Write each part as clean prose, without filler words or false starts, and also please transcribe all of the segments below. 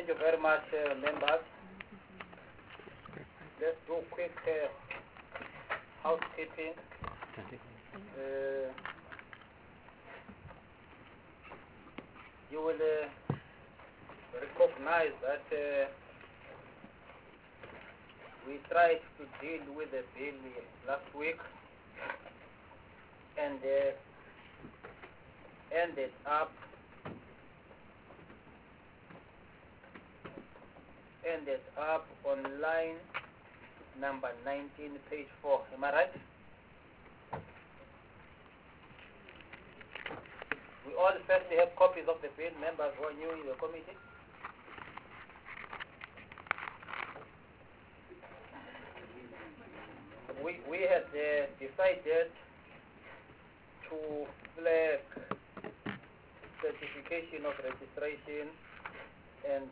Thank you very much, members. Let's do quick housekeeping. You will recognize that we tried to deal with the bill last week and ended up on line number 19, page 4. Am I right? We all first have copies of the bill, members who are new in the committee. We had decided to flag certification of registration, and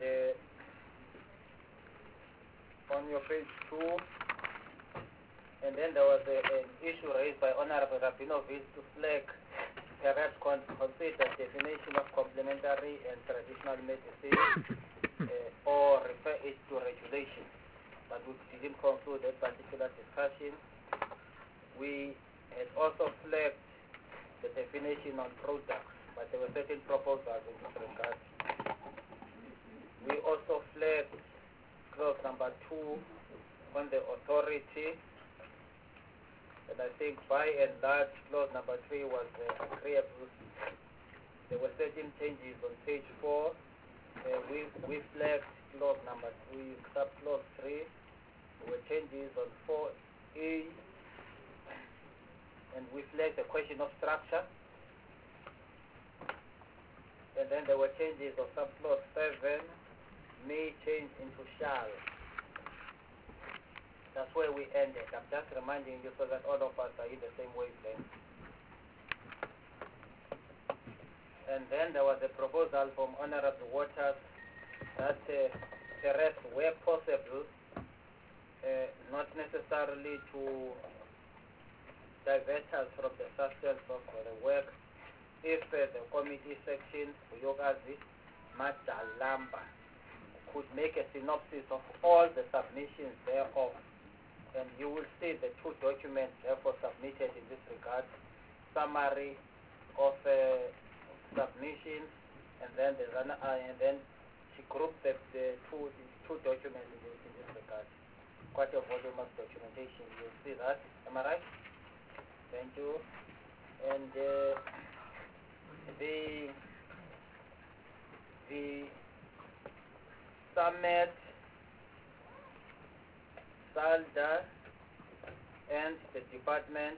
on your page 2, and then there was an issue raised by Honorable Rabinovich to flag perhaps consider definition of complementary and traditional medicine or refer it to regulation. But we didn't conclude that particular discussion. We had also flagged the definition on products, but there were certain proposals in this regard. We also flagged clause number 2 on the authority, and I think by and large clause number 3 was agreeable. There were certain changes on page 4. We flagged clause number 3, subclause 3. There were changes on 4A, and we flagged the question of structure. And then there were changes of subclause 7, may change into shall. That's where we ended. I'm just reminding you so that all of us are in the same wavelength. And then there was a proposal from Honorable Waters that perhaps where possible, not necessarily to divert us from the substance of the work, if the committee section, Yogazi, Majalamba, could make a synopsis of all the submissions thereof, and you will see the 2 documents therefore submitted in this regard, summary of submissions, and then she grouped the two documents in this regard. Quite a volume of documentation. You'll see that. Am I right? Thank you. And the Summit, SALDA, and the department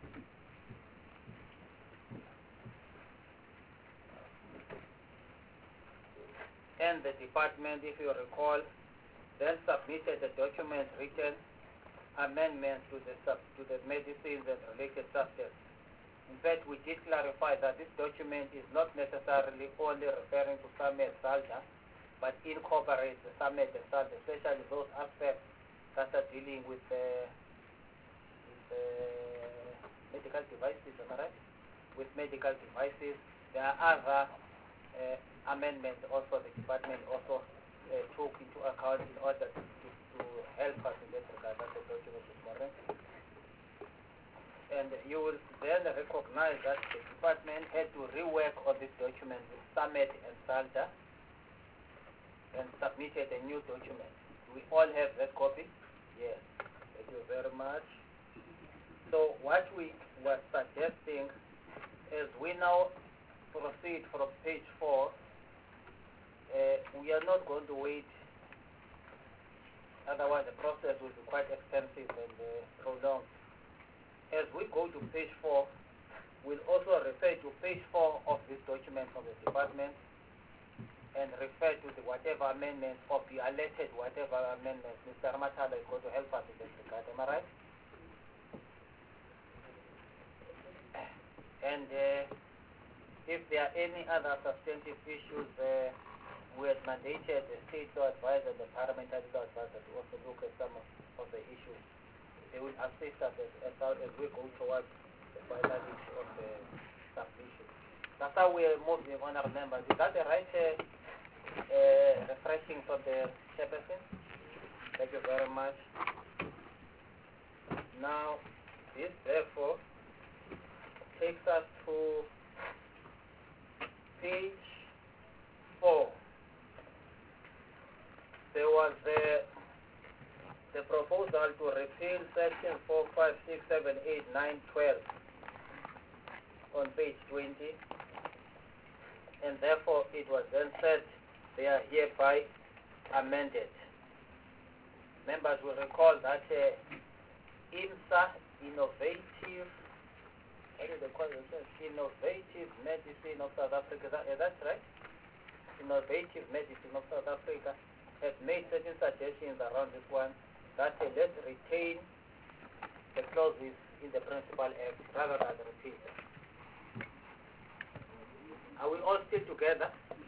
if you recall, then submitted a document written amendments to the medicines and related subjects. In fact, we did clarify that this document is not necessarily only referring to Summit, SALDA, but incorporates the Summit and SALDA, especially those aspects that are dealing with medical devices, am I right? With medical devices. There are other amendments also the department also took into account in order to help us in that regard. That the document is correct. And you will then recognize that the department had to rework on this document with Summit and SALDA and submitted a new document. We all have that copy? Yes. Thank you very much. So what we were suggesting is we now proceed from page 4. We are not going to wait, otherwise the process will be quite extensive and prolonged. As we go to page 4, we'll also refer to page 4 of this document from the department and refer to the whatever amendments or be alerted whatever amendments Mr. Ramathala is going to help us in this regard. Am I right? And if there are any other substantive issues, we have mandated the state law advisor, the parliamentary law advisor to also look at some of the issues. They will assist us as we go towards the final issue of the submission. That's how we are moving on our members. Is that the right refreshing for the chairperson. Thank you very much. Now, this therefore takes us to page 4. There was the proposal to repeal section 4, 5, 6, 7, 8, 9, 12 on page 20, and therefore it was then said they are hereby amended. Members will recall that IMSA, Innovative Medicine of South Africa, that's right, Innovative Medicine of South Africa, has made certain suggestions around this one, that let's retain the clauses in the Principal Act rather than repeal them. Are we all still together?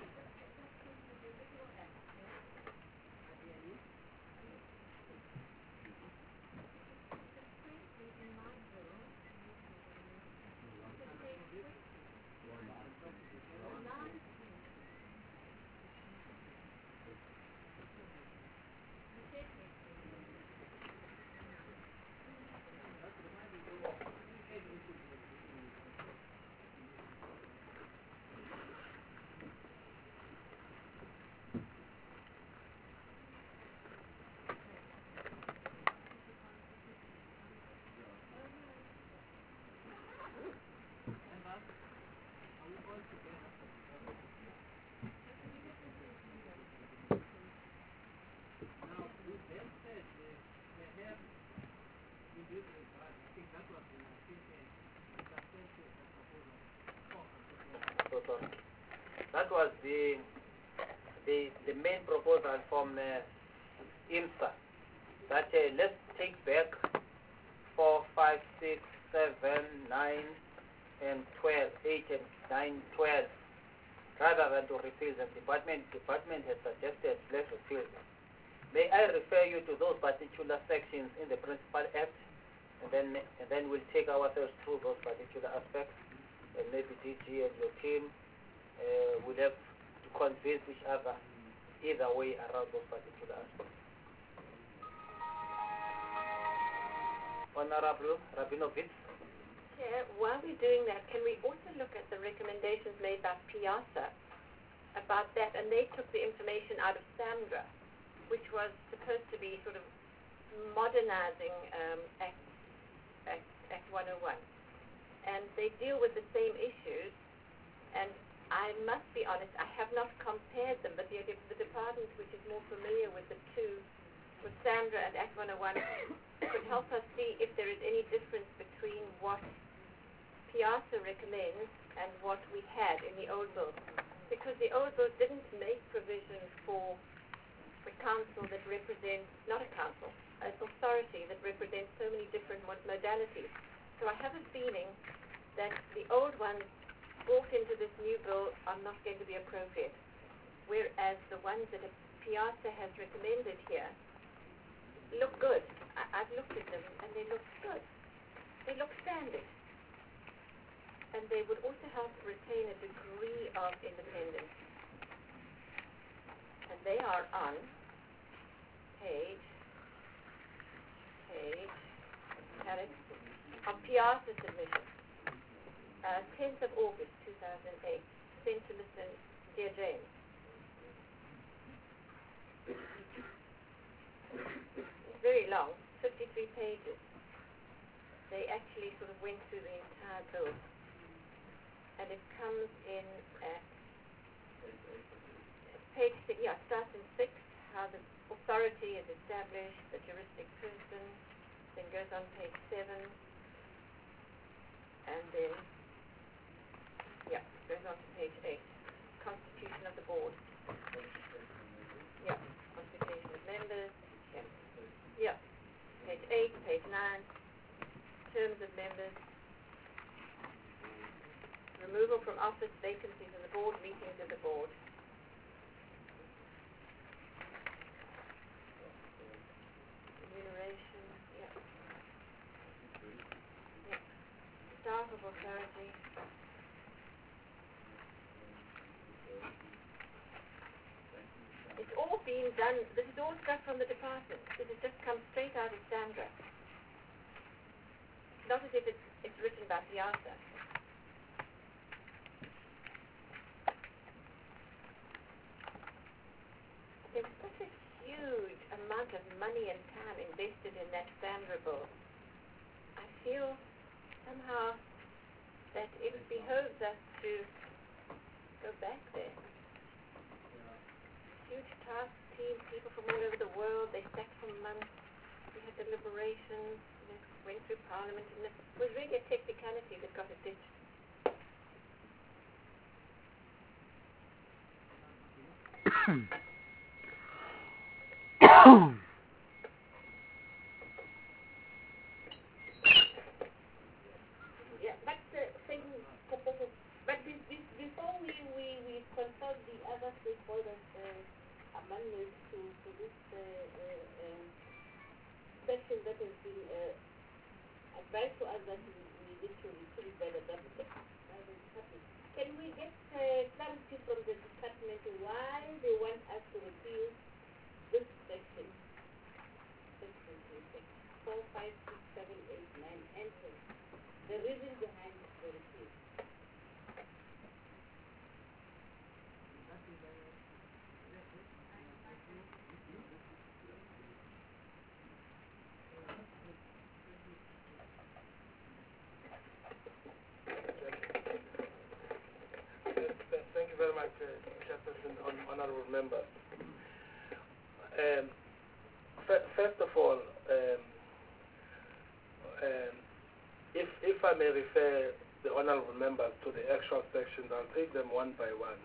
That was the main proposal from IMSA, that let's take back 4, 5, 6, 7, 9, and 12, 8 and 9, 12, rather than to repeal them. Department has suggested let's repeal them. May I refer you to those particular sections in the Principal Act, and then we'll take ourselves through those particular aspects, and maybe DG and your team would have to convince each other either way around those particular aspects. Honorable Rabinovich. Chair, while we're doing that, can we also look at the recommendations made by PIASA about that? And they took the information out of SAMDRA, which was supposed to be sort of modernizing Act 101. And they deal with the same issues, and I must be honest, I have not compared them, but the department which is more familiar with the two, with SAMDRA and Act 101, could help us see if there is any difference between what PIASA recommends and what we had in the old bill. Because the old bill didn't make provision for a council that represents, not a council, an authority that represents so many different modalities. So I have a feeling that the old ones brought into this new bill are not going to be appropriate, whereas the ones that PIASA has recommended here look good. I've looked at them and they look good. They look standard. And they would also help retain a degree of independence. And they are on page, Alex, on PIASA submission. 10th of August 2008, sent to Mr. Dear James. It's very long, 53 pages. They actually sort of went through the entire bill. And it comes in at page 6, starts in 6, how the authority is established, the juristic person, then goes on page 7, and then goes on to page 8, constitution of the board. Constitution of members. Page 8, page 9, terms of members, removal from office, vacancies of the board, meetings of the board. Remuneration, staff of authority. done, this is all stuff from the department. This has just come straight out of Sandra. Not as if it's written by Piazza. There was such a huge amount of money and time invested in that Sandra bill. I feel somehow that it behoves us to go back there. Huge task team, people from all over the world, they sat for months, we had deliberations, went through Parliament, and it was really a technicality that got it ditched. Yeah, but before we consult the other stakeholders amendments to this section that has been advised to us that we need to put it by the department. Can we get clarity from the department why they want us to repeal this section? Section 4, 5, 6, 7, 8, 9, and 10. The reason behind the repeal. Thank you very much, Chairperson, honorable members. First of all, if I may refer the honorable members to the actual sections, I'll take them one by one.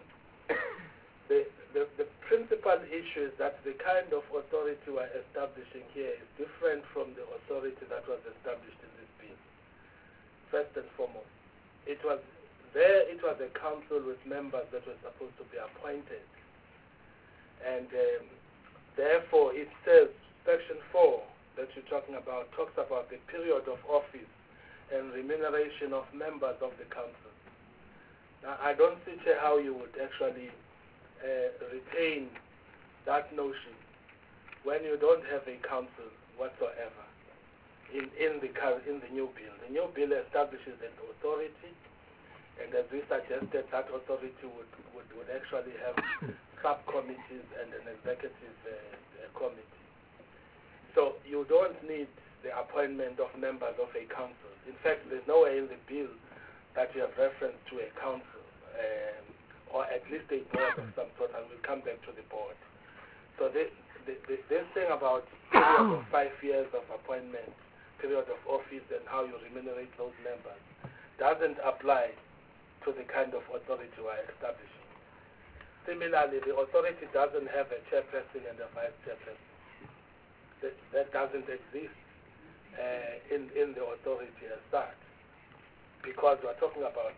The principal issue is that the kind of authority we're establishing here is different from the authority that was established in this bill. First and foremost, it was a council with members that were supposed to be appointed. And therefore, it says, Section 4 that you're talking about talks about the period of office and remuneration of members of the council. Now, I don't see how you would actually retain that notion when you don't have a council whatsoever in the new bill. The new bill establishes an authority, and as we suggested, that authority would actually have subcommittees and an executive committee. So you don't need the appointment of members of a council. In fact, there's nowhere in the bill that you have reference to a council, or at least a board of some sort, and we'll come back to the board. So this thing about period of 5 years of appointment, period of office, and how you remunerate those members doesn't apply to the kind of authority we're establishing. Similarly, the authority doesn't have a chairperson and a vice chairperson. That doesn't exist in the authority as such, because we're talking about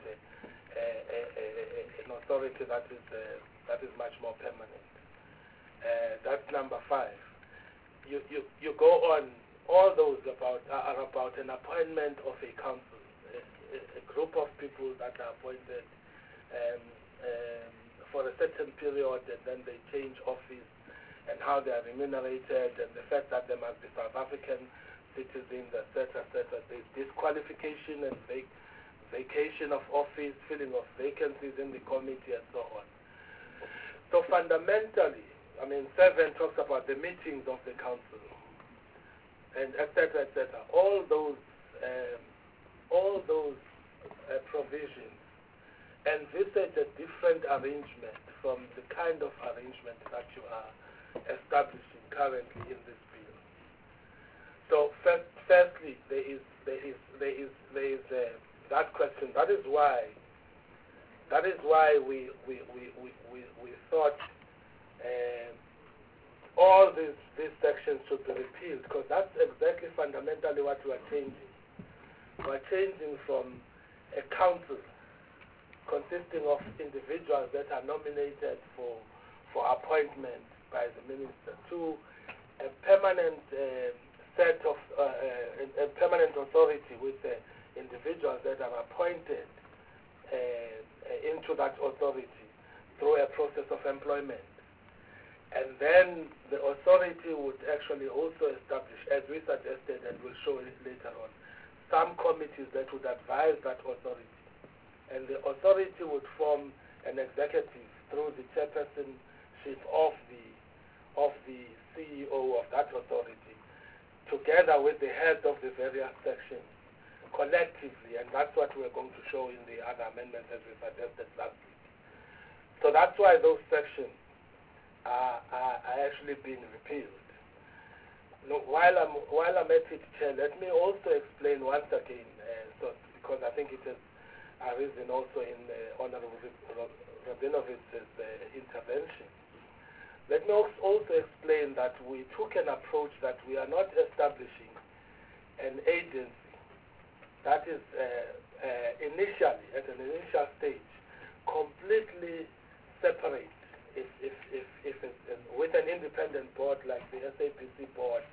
an authority that is much more permanent. That's number 5. You go on. All those are about an appointment of a council, a group of people that are appointed for a certain period, and then they change office, and how they are remunerated, and the fact that they must be South African citizens, etc., etc. There's disqualification and vacation of office, filling of vacancies in the committee, and so on. So fundamentally, 7 talks about the meetings of the council, and etc., etc. All those provisions envisage a different arrangement from the kind of arrangement that you are establishing currently in this bill. So firstly, there is that question. That is why we thought all these sections should be repealed, because that's exactly fundamentally what we are changing. We are changing from a council consisting of individuals that are nominated for appointment by the minister to a permanent set of a permanent authority with individuals that are appointed into that authority through a process of employment. And then the authority would actually also establish, as we suggested and we'll show it later on, some committees that would advise that authority. And the authority would form an executive through the chairpersonship of the CEO of that authority, together with the heads of the various sections, collectively, and that's what we're going to show in the other amendments as we suggested last week. So that's why those sections are actually being repealed. Now, while I'm at it, Chair, let me also explain once again, because I think it has arisen also in Honorable Rabinowitz's intervention. Let me also explain that we took an approach that we are not establishing an agency that is initially, at an initial stage, completely separate with an independent board like the SAPC board,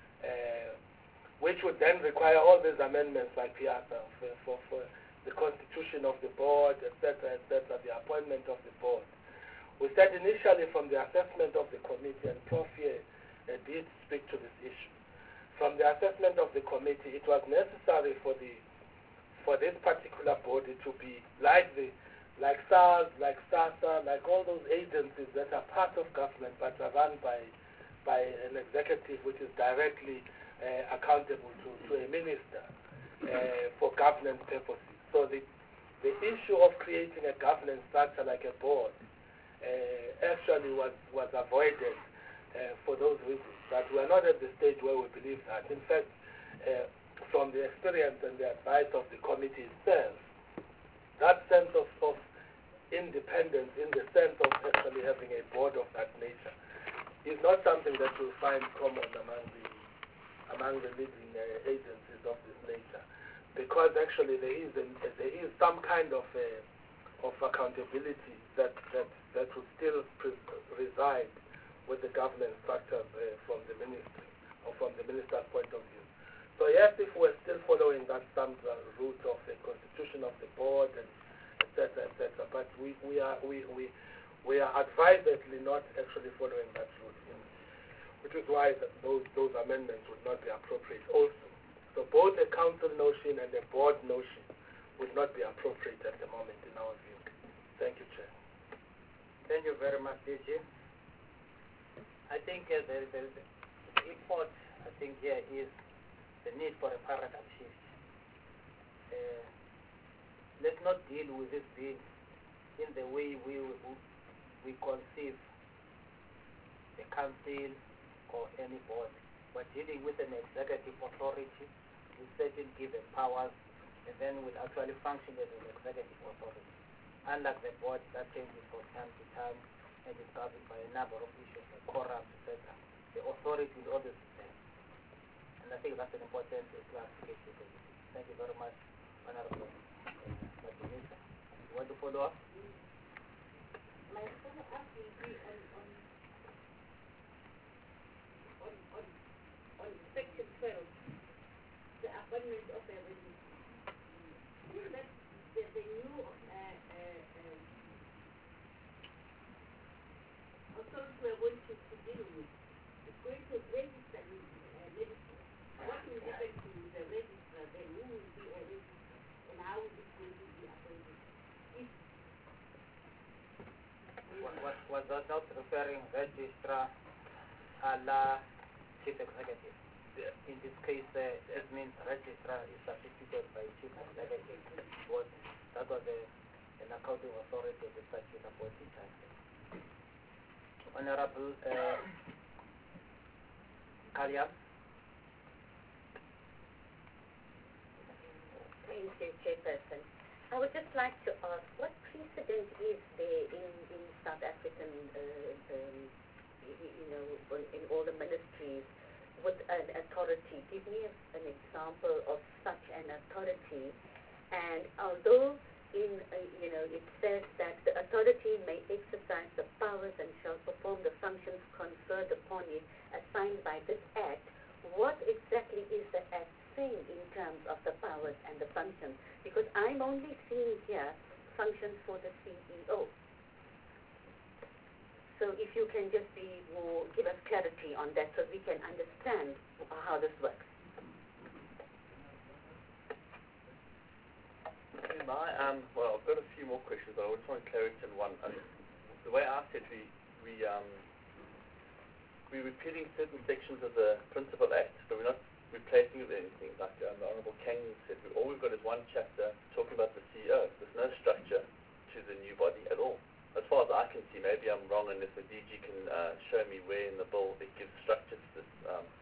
which would then require all these amendments like PIASA for the constitution of the board, etc., the appointment of the board. We said initially from the assessment of the committee, and Prof. here did speak to this issue, from the assessment of the committee, it was necessary for this particular body to be like SARS, like SASA, like all those agencies that are part of government but are run by an executive which is directly accountable to a minister for governance purposes. So the issue of creating a governance structure like a board actually was avoided for those reasons, that we are not at the stage where we believe that. In fact, from the experience and the advice of the committee itself, that sense of independence in the sense of actually having a board of that nature is not something that you'll find common among the leading agencies of this nature, because actually there is some kind of accountability that will still reside with the governance structure from the ministry or from the minister's point of view. So yes, if we're still following that standard route of the constitution of the board and etc., but we are advisedly not actually following that route, which is why those amendments would not be appropriate also. So both a council notion and a board notion would not be appropriate at the moment in our view. Thank you, Chair. Thank you very much, DG. I think the import, I think here is the need for a paradigm shift. Let's not deal with this bill in the way we conceive the council or any board. We're dealing with an executive authority with certain given powers, and then will actually function as an executive authority. Unlike the board that changes from time to time and is governed by a number of issues like quorum, etc., the authority will always be there. And I think that's an important clarification. Thank you very much, Honorable Martinez. You want to follow up? My follow-up will be on section 12, the appointment of a registrar. That the new authority we're going to deal with is going to register medicine. What will happen to the registrar then? Who will be a registrar? And how is it going to be appointed? Was that not referring registrar a la chief executive? Yeah. In this case, it means registrar is substituted by chief executive. That was an accounting authority at the statute of 14 times. Honorable Kalia. Thank you, Chairperson. I would just like to ask, what precedent is there in South African, in all the ministries with an authority? Give me an example of such an authority. And although it says that the authority may exercise the powers and shall perform the functions conferred upon it assigned by this Act, what exactly is the Act saying in terms of the powers and the functions? Because I'm only seeing here functions for the CEO. So if you can just give us clarity on that so we can understand how this works. Well, I've got a few more questions, but I just want clarity on one. I mean, the way I said we're repeating certain sections of the Principal Act, but we're not replacing it with anything. Like the Honourable Kang said, all we've got is one chapter talking about the CEO. There's no structure to the new body at all. As far as I can see, maybe I'm wrong, and if the DG can show me where in the bill it gives structure to this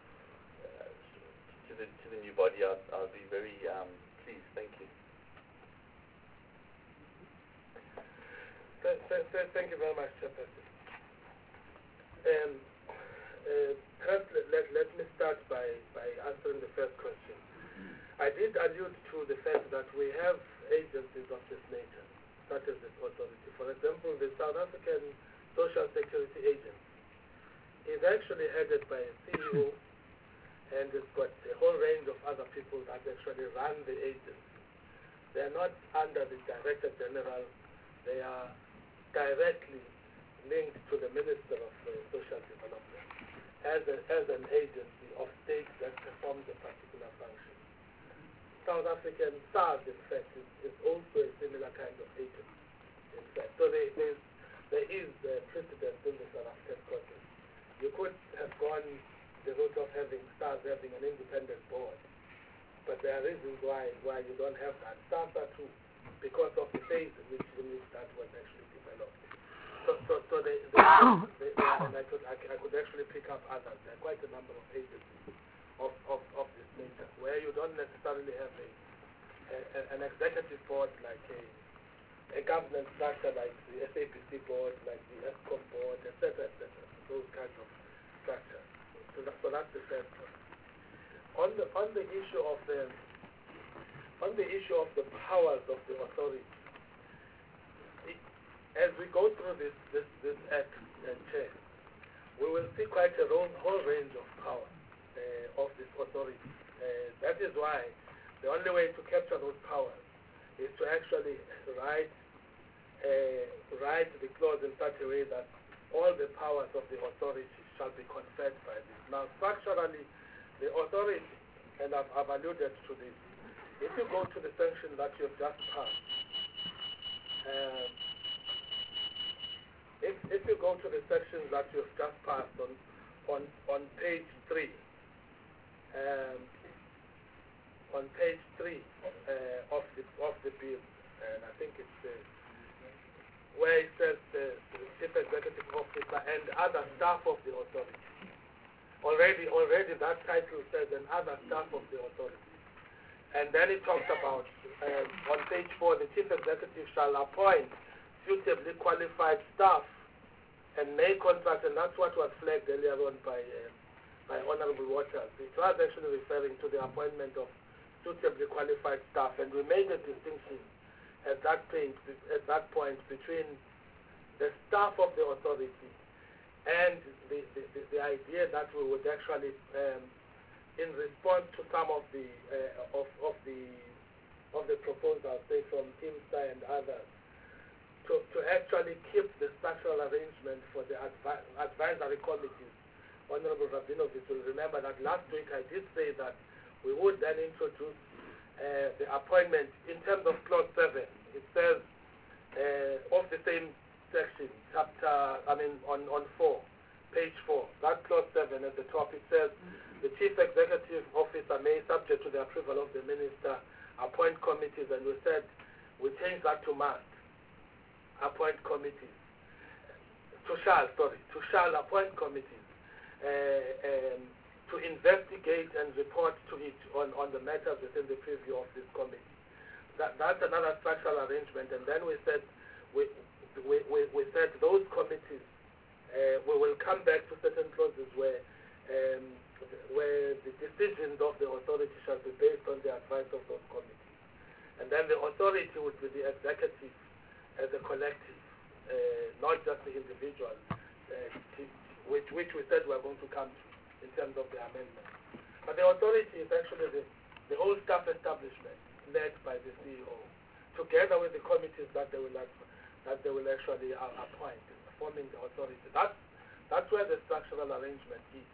to the new body, I'll be very pleased. Thank you. Thank you very much, Chairperson. Perhaps let me start by answering the first question. I did allude to the fact that we have agencies of this nature, such as this authority. For example, the South African Social Security Agency is actually headed by a CEO, and it's got a whole range of other people that actually run the agency. They are not under the Director General. They are directly linked to the Minister of Social Development as an agency of state that performs a particular function. South African SARS, in fact, is also a similar kind of agency, in fact. So there is precedent in the South African context. You could have gone the route of having SARS having an independent board, but there are reasons why you don't have that. SARS too, because of the phase in which that was actually developed. So and I could actually pick up others. There are quite a number of agencies of this nature where you don't necessarily have an executive board like a governance structure like the SAPC board, like the ESCOM board, etc., those kinds of structures. So that's the first one. On the issue of the powers of the authority, as we go through this act, Chair, we will see quite a whole range of powers of this authority. That is why the only way to capture those powers is to actually write the clause in such a way that all the powers of the authority shall be conferred by this. Now, structurally, the authority, and I've alluded to this, if you go to the section that you've just passed, if you go to the sections that you've just passed on page 3, on page 3 of the bill, and I think it's where it says the Chief Executive Officer and other staff of the authority. Already that title says and other staff of the authority. And then it talks about, on page 4, the Chief Executive shall appoint suitably qualified staff and may contract, and that's what was flagged earlier on by Honourable Waters. It was actually referring to the appointment of suitably qualified staff, and we made a distinction at that point between the staff of the authority and the idea that we would actually, in response to some of the proposals, say from IMSA and others, to actually keep the structural arrangement for the advisory committees. Honourable Rabinovich will remember that last week I did say that we would then introduce the appointment in terms of clause 7. It says of the same section, on 4, page 4, that clause 7 at the top, it says the Chief Executive Officer may, subject to the approval of the Minister, appoint committees, and we said we changed that to must appoint committees, to shall appoint committees to investigate and report to it on the matters within the purview of this committee. That's another structural arrangement, and then we said we said those committees we will come back to certain clauses where the decisions of the authority shall be based on the advice of those committees, and then the authority would be the executive as a collective, not just the individual, which we said we are going to come to in terms of the amendment. But the authority is actually the whole staff establishment led by the CEO, together with the committees that they will actually appoint. forming the authority. That's where the structural arrangement is.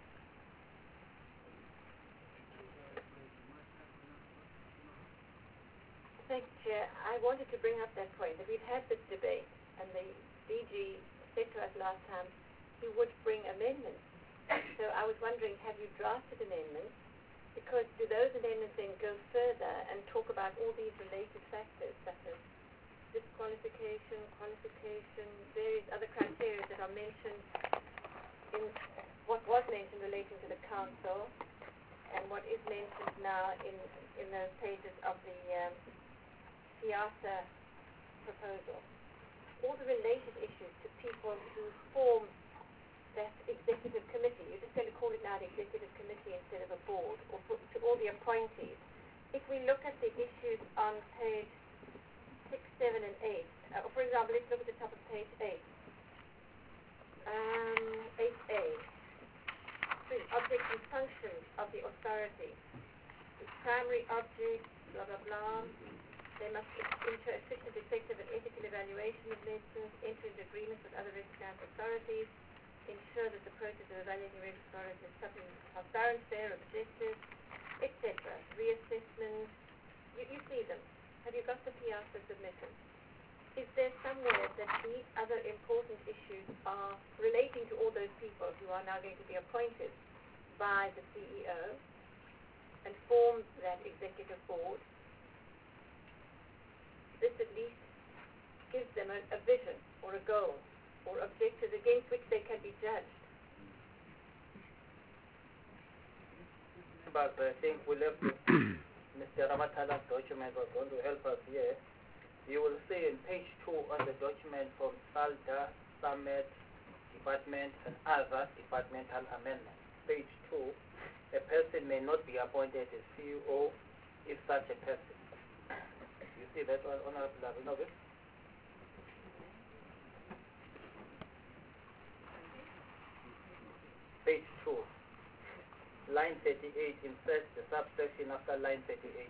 Thank you, Chair. I wanted to bring up that point, that we've had this debate, and the DG said to us last time he would bring amendments. So I was wondering, have you drafted amendments? Because do those amendments then go further and talk about all these related factors, such as disqualification, qualification, various other criteria that are mentioned in what was mentioned relating to the council, and what is mentioned now in those pages of the CIASA proposal. All the related issues to people who form that executive committee. You're just going to call it now the executive committee instead of a board, or to all the appointees. If we look at the issues on page 6, 7, and 8, for example, let's look at the top of page 8. 8A. Objects and functions of the authority. The primary object, blah, blah, blah. They must ensure efficient, effective, and ethical evaluation of medicines, enter into agreements with other recognized authorities, ensure that the process of evaluating registered authorities is something transparent, fair, objective, etc. Reassessment. You see them. Have you got the PIASA submission? Is there somewhere that these other important issues are relating to all those people who are now going to be appointed by the CEO and form that executive board? This at least gives them a vision or a goal or objectives against which they can be judged. But I think we'll have to, Mr. Ramatala's document was going to help us here. You will see in page 2 on the document from SALDA, Summit, Department, and other departmental amendments. Page 2, a person may not be appointed as CEO if such a person. You see that one, Honorable Abinovic? Page 2, line 38, insert the subsection after line 38.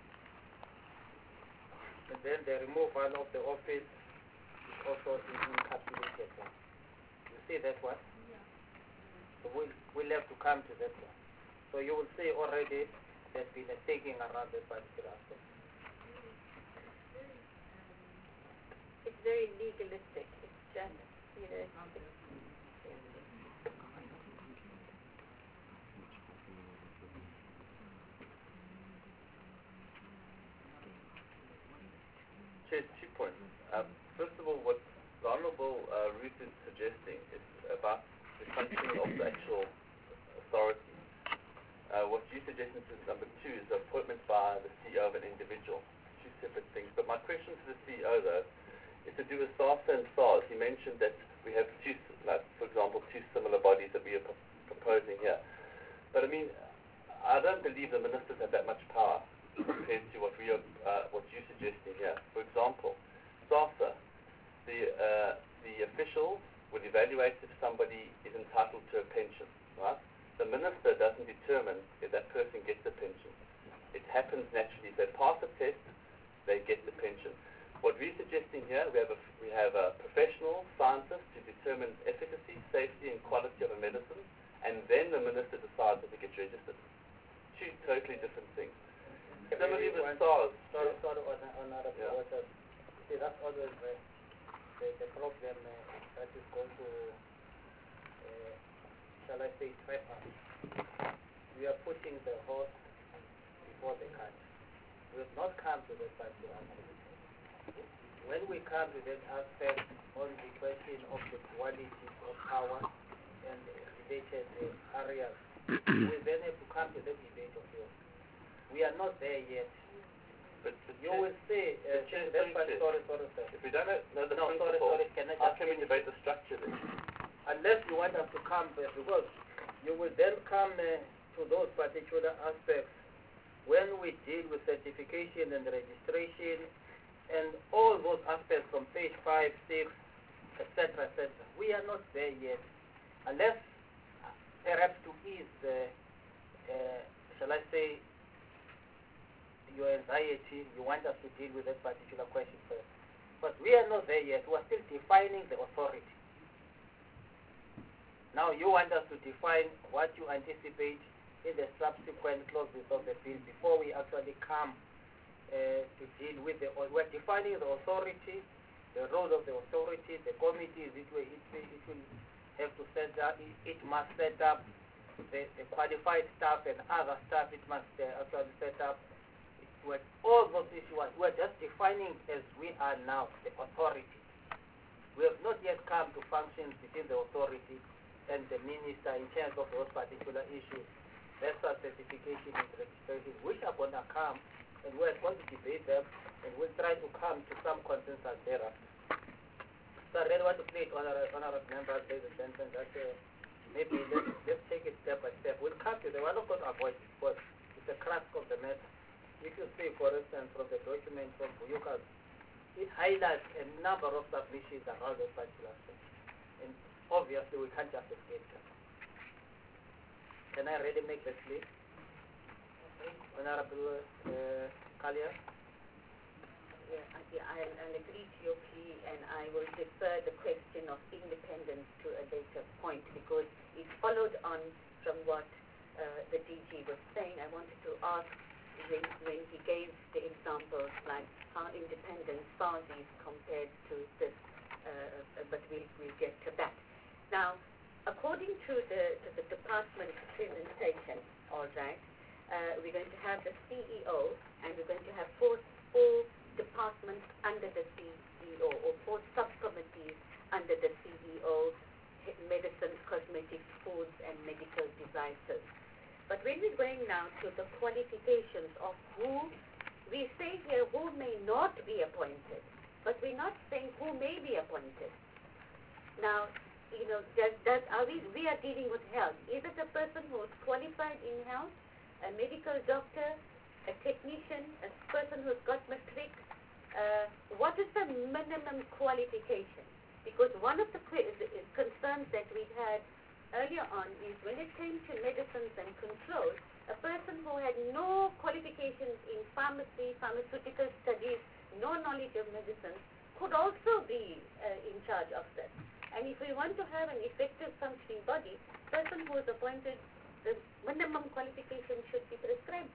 And then the removal of the office is also encapsulated. You see that one? So we'll have to come to that one. So you will see already there's been a taking around that particular aspect. It's very legalistic. It's just, Chair, 2 points. First of all, what the Honourable Ruth is suggesting is about the functioning of the actual authority. What you suggest in number 2 is the appointment by the CEO of an individual. 2 separate things. But my question to the CEO, though, is to do with SARSA and SARS. He mentioned that we have for example, 2 similar bodies that we are proposing here. But I mean, I don't believe the ministers have that much power compared to what you're suggesting here. For example, SARSA, the officials will evaluate if somebody is entitled to a pension, right? The minister doesn't determine if that person gets a pension. It happens naturally. If they pass a test, they get the pension. What we're suggesting here, we have a professional scientist to determine efficacy, safety, and quality of a medicine, and then the minister decides if it gets registered. 2 totally different things. Similarly with SARS. Sorry, Honorable Waters. See, that's always the problem that is going to, shall I say, trap us. We are putting the horse before the cart. We have not come to that particular aspect. When we come to that aspect on the question of the duality of power and related areas, we then have to come to the debate of yours. We are not there yet. But you will see, sorry, sir. If we don't know the principle, can I how just can we finish? debate the structure then? Unless you want us to come there, because you will then come to those particular aspects when we deal with certification and registration and all those aspects from page 5, 6, etc., etc. We are not there yet. Unless, perhaps to ease, shall I say, your anxiety, you want us to deal with that particular question first. But we are not there yet. We are still defining the authority. Now you want us to define what you anticipate in the subsequent clauses of the bill before we actually come to deal with we're defining the authority, the role of the authority, the committees it will have to set up, it must set up the qualified staff and other staff it must actually set up. With all those issues, we're just defining as we are now the authority. We have not yet come to functions between the authority and the minister in terms of those particular issues. That's our certification and registration, which are going to come, and we're going to debate them, and we'll try to come to some consensus thereafter. So I really want to plead, honorable members, ladies and gentlemen, that maybe let's take it step by step. We'll come to we're not going to avoid it, but it's the crux of the matter. If you see, for instance, from the document from Buyukas, it highlights a number of submissions around that particular section. And obviously, we can't just escape them. Can I really make that clear? Honorable Kalia? Yeah, I'll agree to your plea, and I will defer the question of independence to a later point because it followed on from what the DG was saying. I wanted to ask when he gave the examples like how independent SARS is compared to this, but we'll get to that. Now, according to the department presentation, all right, we're going to have the CEO, and we're going to have four departments under the CEO, or 4 subcommittees under the CEO: medicines, cosmetics, foods, and medical devices. But when we're going now to the qualifications of who, we say here who may not be appointed, but we're not saying who may be appointed. Now, we are dealing with health. Is it a person who is qualified in health, a medical doctor, a technician, a person who's got matric? What is the minimum qualification? Because one of the concerns that we had earlier on is when it came to medicines and controls, a person who had no qualifications in pharmacy, pharmaceutical studies, no knowledge of medicine, could also be in charge of this. And if we want to have an effective functioning body, the person who is appointed, the minimum qualification should be prescribed.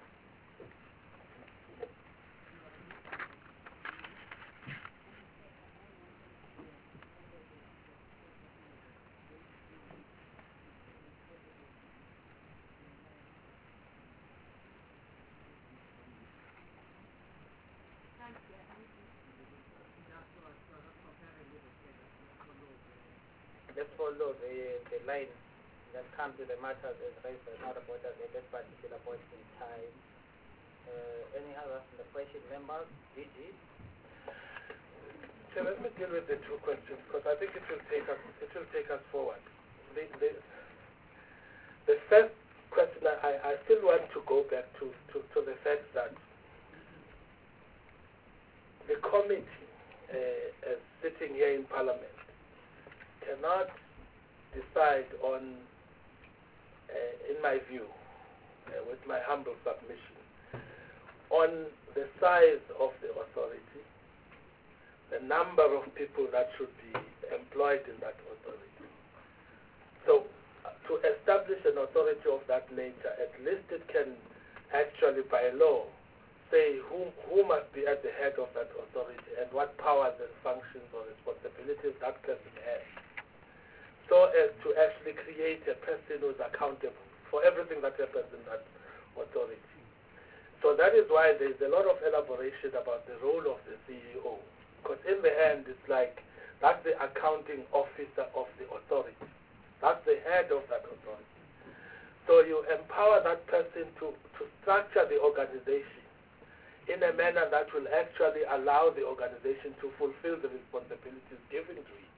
Just follow the line that comes to the matters as raised by other voters at that particular point in time. Any other question, members? DG? So let me deal with the 2 questions because I think it will take us forward. The first question, I still want to go back to the fact that the committee sitting here in Parliament cannot decide on, in my view, with my humble submission, on the size of the authority, the number of people that should be employed in that authority. So, to establish an authority of that nature, at least it can actually, by law, say who must be at the head of that authority and what powers and functions or responsibilities that person has, so as to actually create a person who is accountable for everything that happens in that authority. So that is why there is a lot of elaboration about the role of the CEO, because in the end it's like that's the accounting officer of the authority. That's the head of that authority. So you empower that person to structure the organization in a manner that will actually allow the organization to fulfill the responsibilities given to it.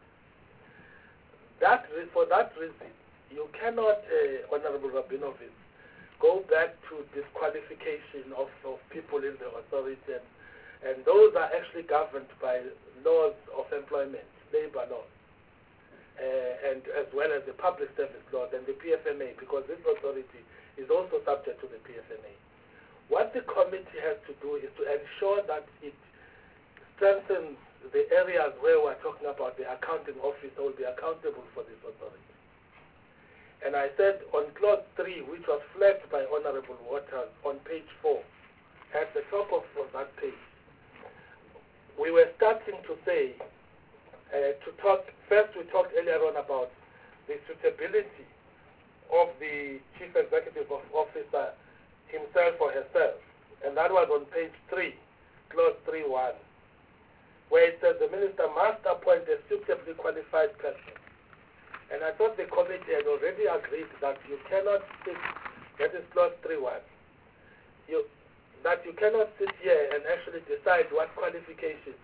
For that reason, you cannot, Honorable Rabinovich, go back to disqualification of people in the authority, and those are actually governed by laws of employment, labor laws, and as well as the public service laws and the PFMA, because this authority is also subject to the PFMA. What the committee has to do is to ensure that it strengthens the areas where we're talking about the accounting officer will be accountable for this authority. And I said on clause 3, which was flagged by Honorable Waters on page 4, at the top of that page, we were starting to say, first we talked earlier on about the suitability of the Chief Executive Officer himself or herself. And that was on page 3, clause 3.1, where it says the minister must appoint a suitably qualified person. And I thought the committee had already agreed that you cannot sit, that is clause 3.1, that you cannot sit here and actually decide what qualifications,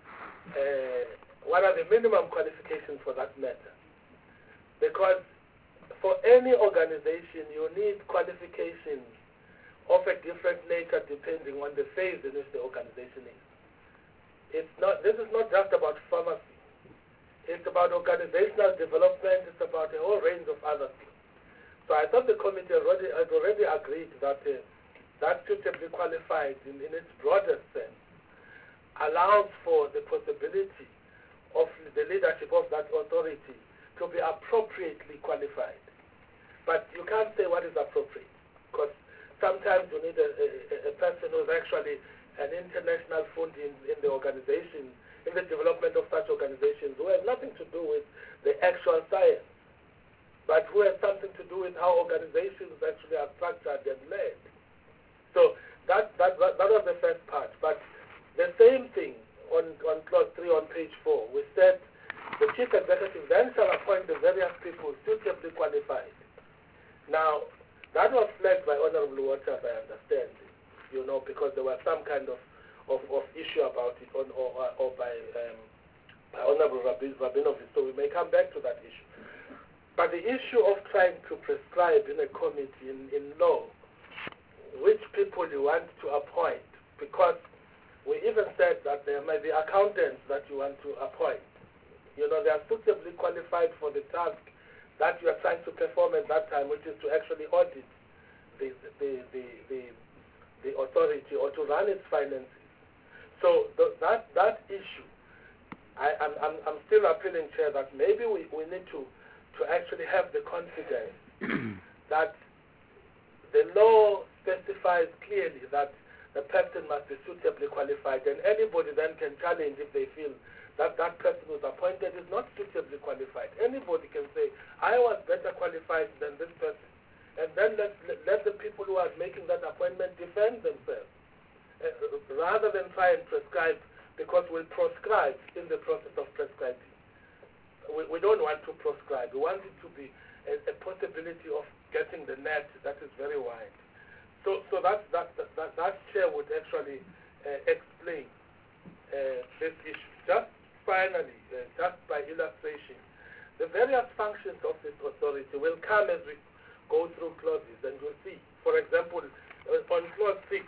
what are the minimum qualifications for that matter. Because for any organization, you need qualifications of a different nature depending on the phase in which the organization is. This is not just about pharmacy. It's about organizational development. It's about a whole range of other things. So I thought the committee had already agreed that that suitably qualified in its broadest sense allows for the possibility of the leadership of that authority to be appropriately qualified. But you can't say what is appropriate, because sometimes you need a person who's actually an international fund in the organization, in the development of such organizations, who has nothing to do with the actual science, but who has something to do with how organizations actually are structured and led. So that was the first part. But the same thing on clause 3 on page 4, we said the chief executive then shall appoint the various people suitably qualified. Now, that was flagged by Honorable Waters, I understand, because there was some kind of issue about it or by Honorable Rabinovich, so we may come back to that issue. But the issue of trying to prescribe in a committee in law which people you want to appoint, because we even said that there may be accountants that you want to appoint. They are suitably qualified for the task that you are trying to perform at that time, which is to actually audit the authority or to run its finances. So that issue, I'm still appealing, Chair, that maybe we need to actually have the confidence that the law specifies clearly that the person must be suitably qualified, and anybody then can challenge if they feel that that person who's appointed is not suitably qualified. Anybody can say, I was better qualified than this person. And then let the people who are making that appointment defend themselves, rather than try and prescribe, because we'll prescribe in the process of prescribing. We don't want to prescribe. We want it to be a possibility of getting the net that is very wide. So that chair would actually explain this issue. Just finally, just by illustration, the various functions of this authority will come as we go through clauses, and you'll see. For example, on clause 6,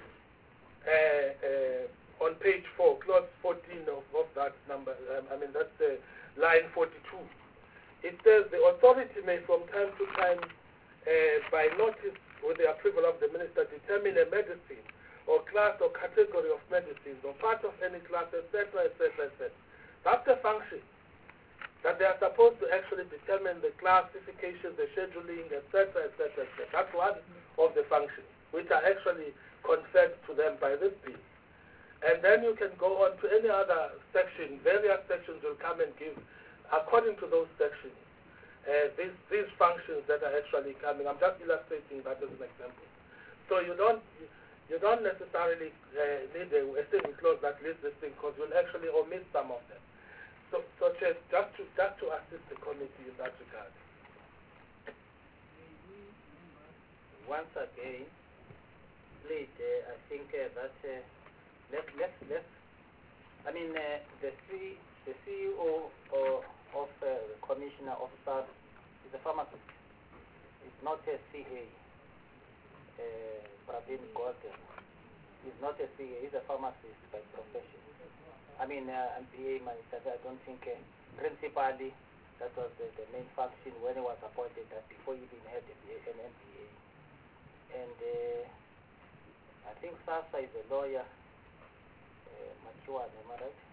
on page 4, clause 14 of that number, that's line 42, it says the authority may from time to time, by notice with the approval of the minister, determine a medicine or class or category of medicines or part of any class, etc., etc., etc. That's the function. That they are supposed to actually determine the classification, the scheduling, etc., etc., etc. That's one of the functions, which are actually conferred to them by this bill. And then you can go on to any other section. Various sections will come and give, according to those sections, these functions that are actually coming. I'm just illustrating that as an example. So you don't necessarily need a single clause that lists this thing, because you'll actually omit some of them. So Chair, just to assist the committee in that regard. Once again, please, I think that let's the CEO of the Commissioner of Staff is a pharmacist. It's not a CA. Praveen Gordon is not a CA. He's a pharmacist by profession. MPA, I don't think principally that was the main function when he was appointed, that before he even had an MPA. And I think Sasa is a lawyer, Machuan, am I right?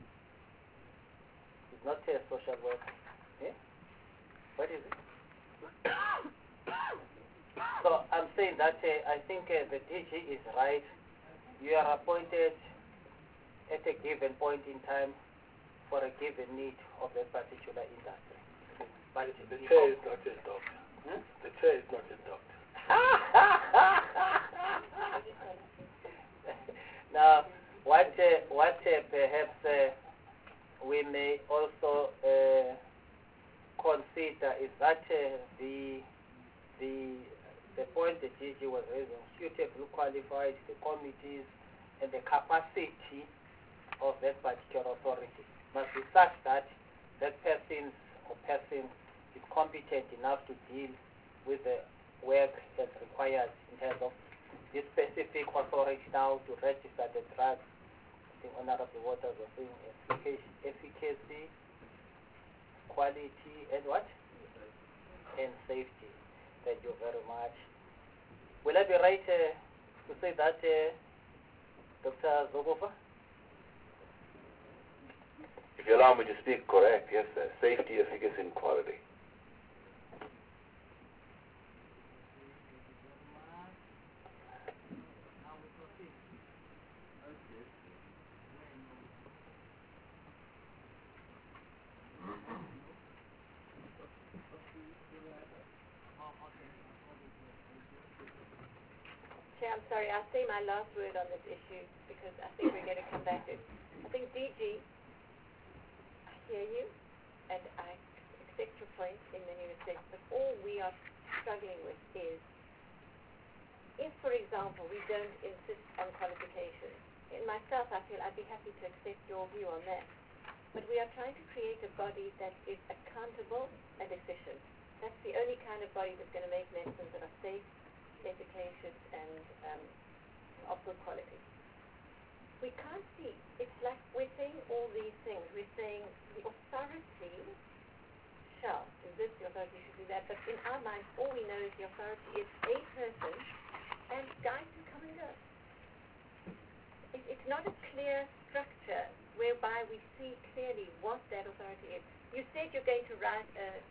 He's not a social worker. Yeah? What is it? So I'm saying that I think the DG is right. You are appointed at a given point in time for a given need of that particular industry. But The chair is not a doctor. Hmm? The chair is not a doctor. Now, what perhaps we may also consider is that the point that Gigi was raising, suitable, qualified, the committees, and the capacity of that particular authority must be such that that person is competent enough to deal with the work as required in terms of this specific authority now to register the drugs. I think Honorable Waters was saying efficacy, quality, and what? And safety. Thank you very much. Will I be right to say that, Dr. Zogofa? If you allow me to speak, correct, yes, sir. Safety, efficacy, and quality. Chair, I'm sorry, I'll say my last word on this issue because I think we're going to come back to it. I think DG, I hear you, and I accept your point in many respects, but all we are struggling with is, if, for example, we don't insist on qualifications, in myself I feel I'd be happy to accept your view on that, but we are trying to create a body that is accountable and efficient. That's the only kind of body that's going to make medicines that are safe, efficacious, and of good quality. We can't see, it's like we're saying all these things. We're saying the authority shall do this, the authority should do that, but in our minds all we know is the authority is a person and guys who come and go. It's not a clear structure whereby we see clearly what that authority is. You said you're going to write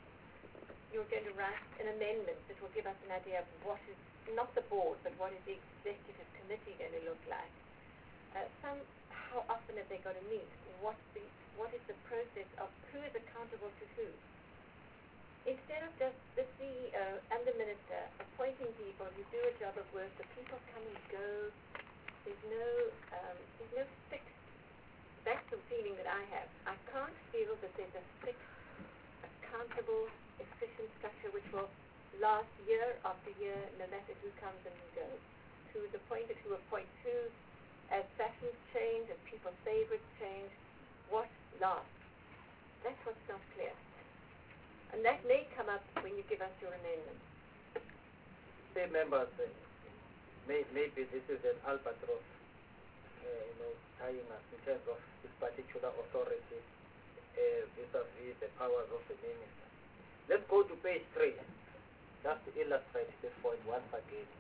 an amendment that will give us an idea of what is, not the board, but what is the executive committee going to look like. How often have they got to meet? What is the process of who is accountable to who? Instead of just the CEO and the minister appointing people who do a job of work, the people come and go. There's no fixed. That's the feeling that I have. I can't feel that there's a fixed, accountable, efficient structure which will last year after year, no matter who comes and who goes. Who's appointed, who appoints who, as fashions change, as people's favorites change, what lasts? That's what's not clear. And that may come up when you give us your amendment. Say members, maybe this is an albatross, tying us in terms of this particular authority vis-a-vis the powers of the minister. Let's go to page 3, just to illustrate this point once again.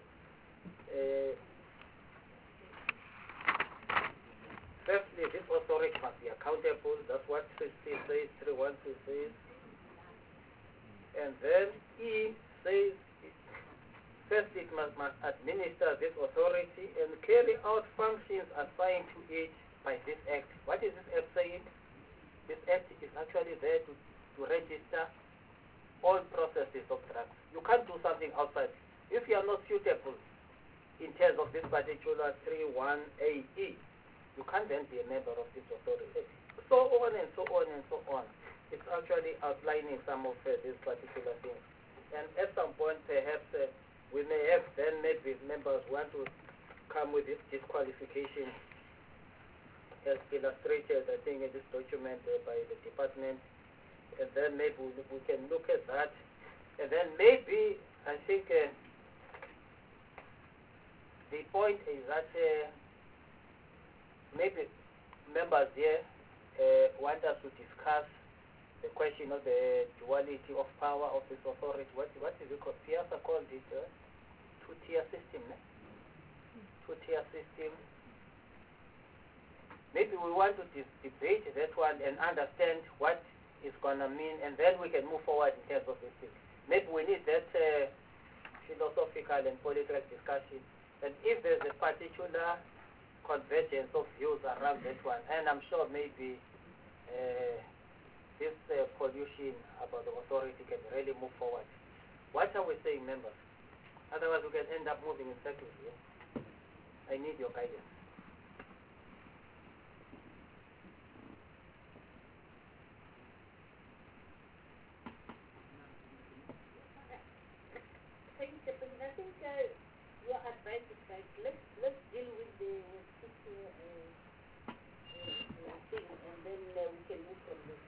Firstly, this authority must be accountable. That's what 3 says, 3.1 says. And then E says, firstly, it must administer this authority and carry out functions assigned to it by this Act. What is this Act saying? This Act is actually there to register all processes of drugs. You can't do something outside. If you are not suitable in terms of this particular 3.1AE, you can't then be a member of this authority. So on and so on and so on. It's actually outlining some of these particular things. And at some point, perhaps we may have then maybe members want to come with this disqualification as illustrated, I think, in this document by the department. And then maybe we can look at that. And then maybe, I think, the point is that maybe members here want us to discuss the question of the duality of power of this authority. What is it called? Piazza called it two-tier system. Two-tier system. Maybe we want to debate that one and understand what it's going to mean, and then we can move forward in terms of this thing. Maybe we need that philosophical and political discussion. And if there's a particular convergence of views around that one, and I'm sure maybe this pollution about the authority can really move forward. What are we saying, members? Otherwise we can end up moving in circles here. I need your guidance. Thank you, President. I think your advice is right. Let's deal with the issue thing, and then we can move from there.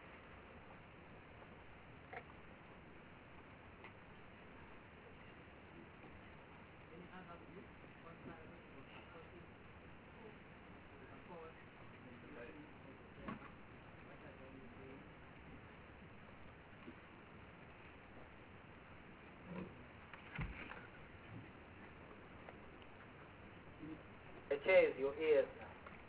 The chair is your ears now.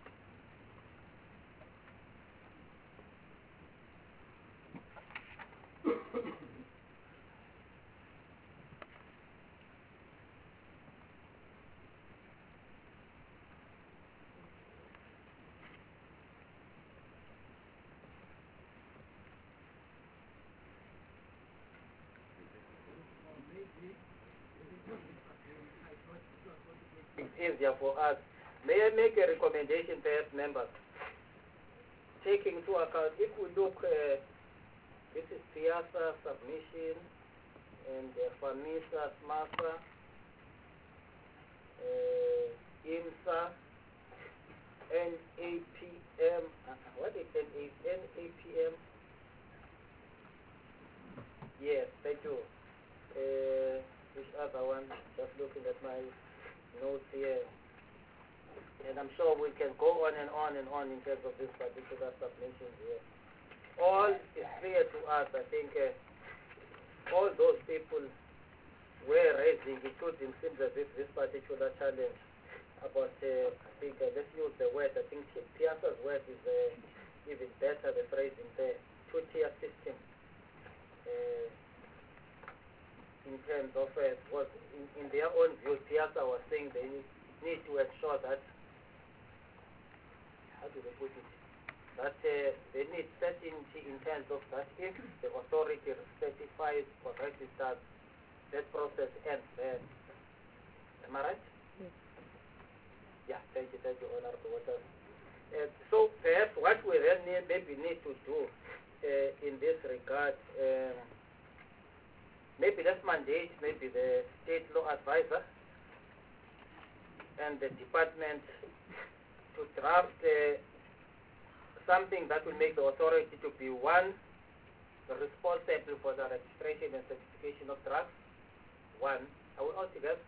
It's easier for us. May I make a recommendation, perhaps, members? Taking into account, if we look, this is PIASA submission, and FAMISA, SMASA, IMSA, NAPM, what is NAPM? Yes, thank you. Which other one? Just looking at my notes here. And I'm sure we can go on and on and on in terms of this particular submission here. All is clear to us. I think all those people were raising, including seems as if this particular challenge about, I think, let's use the word, I think Piazza's word is even better, the phrasing there, two-tier system. In terms of what, in their own view, Piazza was saying they need to ensure that, how do they put it, that they need certainty in terms of that if the authority certifies or registers, that process ends there. Am I right? Yeah, thank you, Honorable Waters. So perhaps what we then maybe need to do in this regard, maybe let's mandate maybe the state law advisor and the department to draft something that will make the authority to be one, responsible for the registration and certification of drugs. One, I will also guess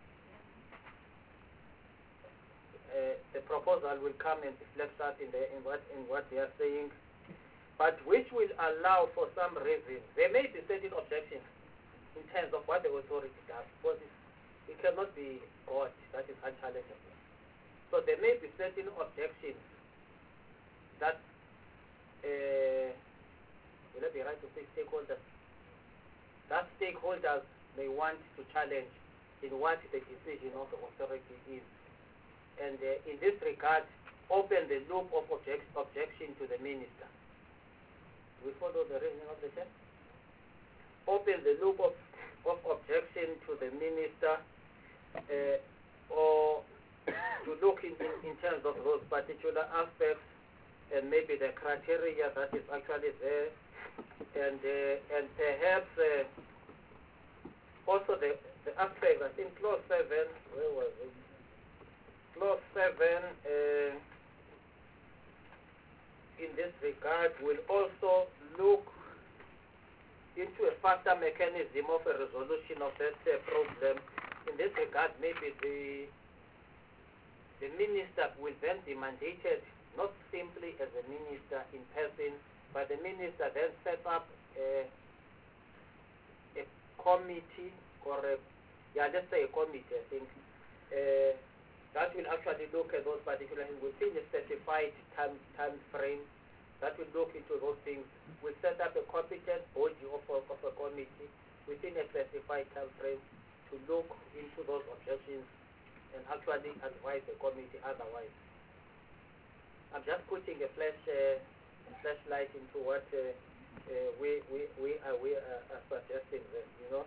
the proposal will come and reflect that in what they are saying, but which will allow for some reason. There may be certain objections in terms of what the authority does, because it cannot be God that is unchallengeable. So there may be certain objections that, will I be right to say stakeholders? That stakeholders may want to challenge in what the decision of the authority is. And in this regard, open the loop of objection to the minister. Do we follow the reasoning of the chair? Open the loop of objection to the minister, or to look in terms of those particular aspects and maybe the criteria that is actually there, and perhaps also the aspect, I think clause 7, where was it? Clause 7 in this regard will also look into a faster mechanism of a resolution of that problem. In this regard, maybe the minister will then be mandated not simply as a minister in person, but the minister then set up a committee, or let's say a committee, I think, that will actually look at those particular things within a specified time frame, that will look into those things. We'll set up a competent body of a committee within a specified time frame to to look into those objections and actually advise the committee otherwise. I'm just putting a flashlight into what we are suggesting there, you know.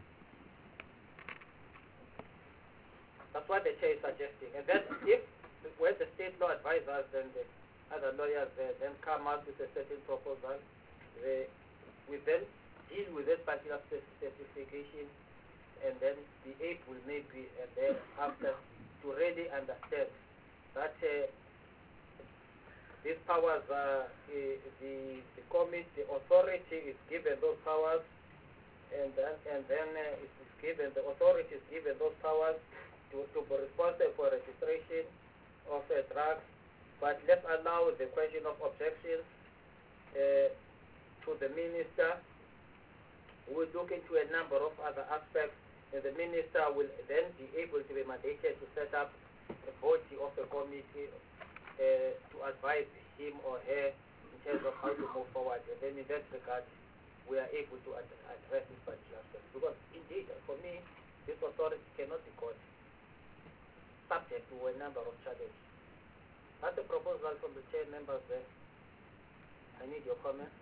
That's what the chair is suggesting. And then if, when the state law advisors and the other lawyers then come out with a certain proposal, we then deal with that particular specification, and then the ape will maybe, and then after, to really understand that these powers are, the committee, the authority is given those powers, and then it is given, the authority is given those powers to be responsible for registration of drugs, but let's allow the question of objections to the minister, who will look into a number of other aspects, and the minister will then be able to be mandated to set up a body of a committee to advise him or her in terms of how to move forward. And then in that regard, we are able to address this particular aspect. Because indeed, for me, this authority cannot be caught subject to a number of challenges. That's a proposal from the chair members there. I need your comment.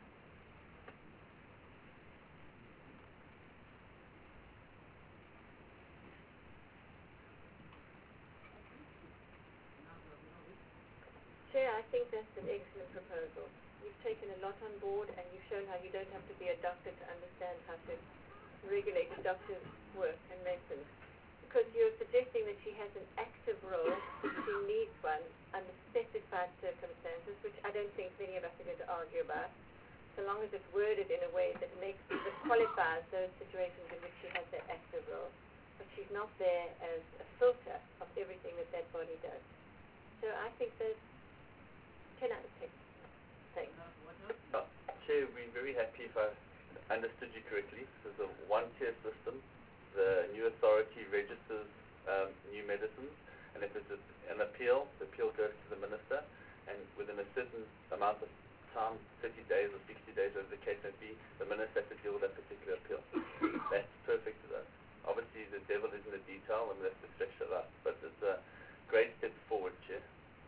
Chair, I think that's an excellent proposal. You've taken a lot on board, and you've shown how you don't have to be a doctor to understand how to regulate a doctor's work and medicine. Because you're suggesting that she has an active role, that she needs one under specified circumstances, which I don't think many of us are going to argue about, so long as it's worded in a way that qualifies those situations in which she has that active role. But she's not there as a filter of everything that body does. So I think that's 10 out of 10. Thanks. Chair, we're very happy if I understood you correctly. This is a one-tier system. The new authority registers new medicines, and if it's an appeal, the appeal goes to the minister, and within a certain amount of time, 30 days or 60 days, whatever the case may be, the minister has to deal with that particular appeal. That's perfect to us. Obviously, the devil is in the detail, and we have to stretch it out, but it's a great step forward, Chair.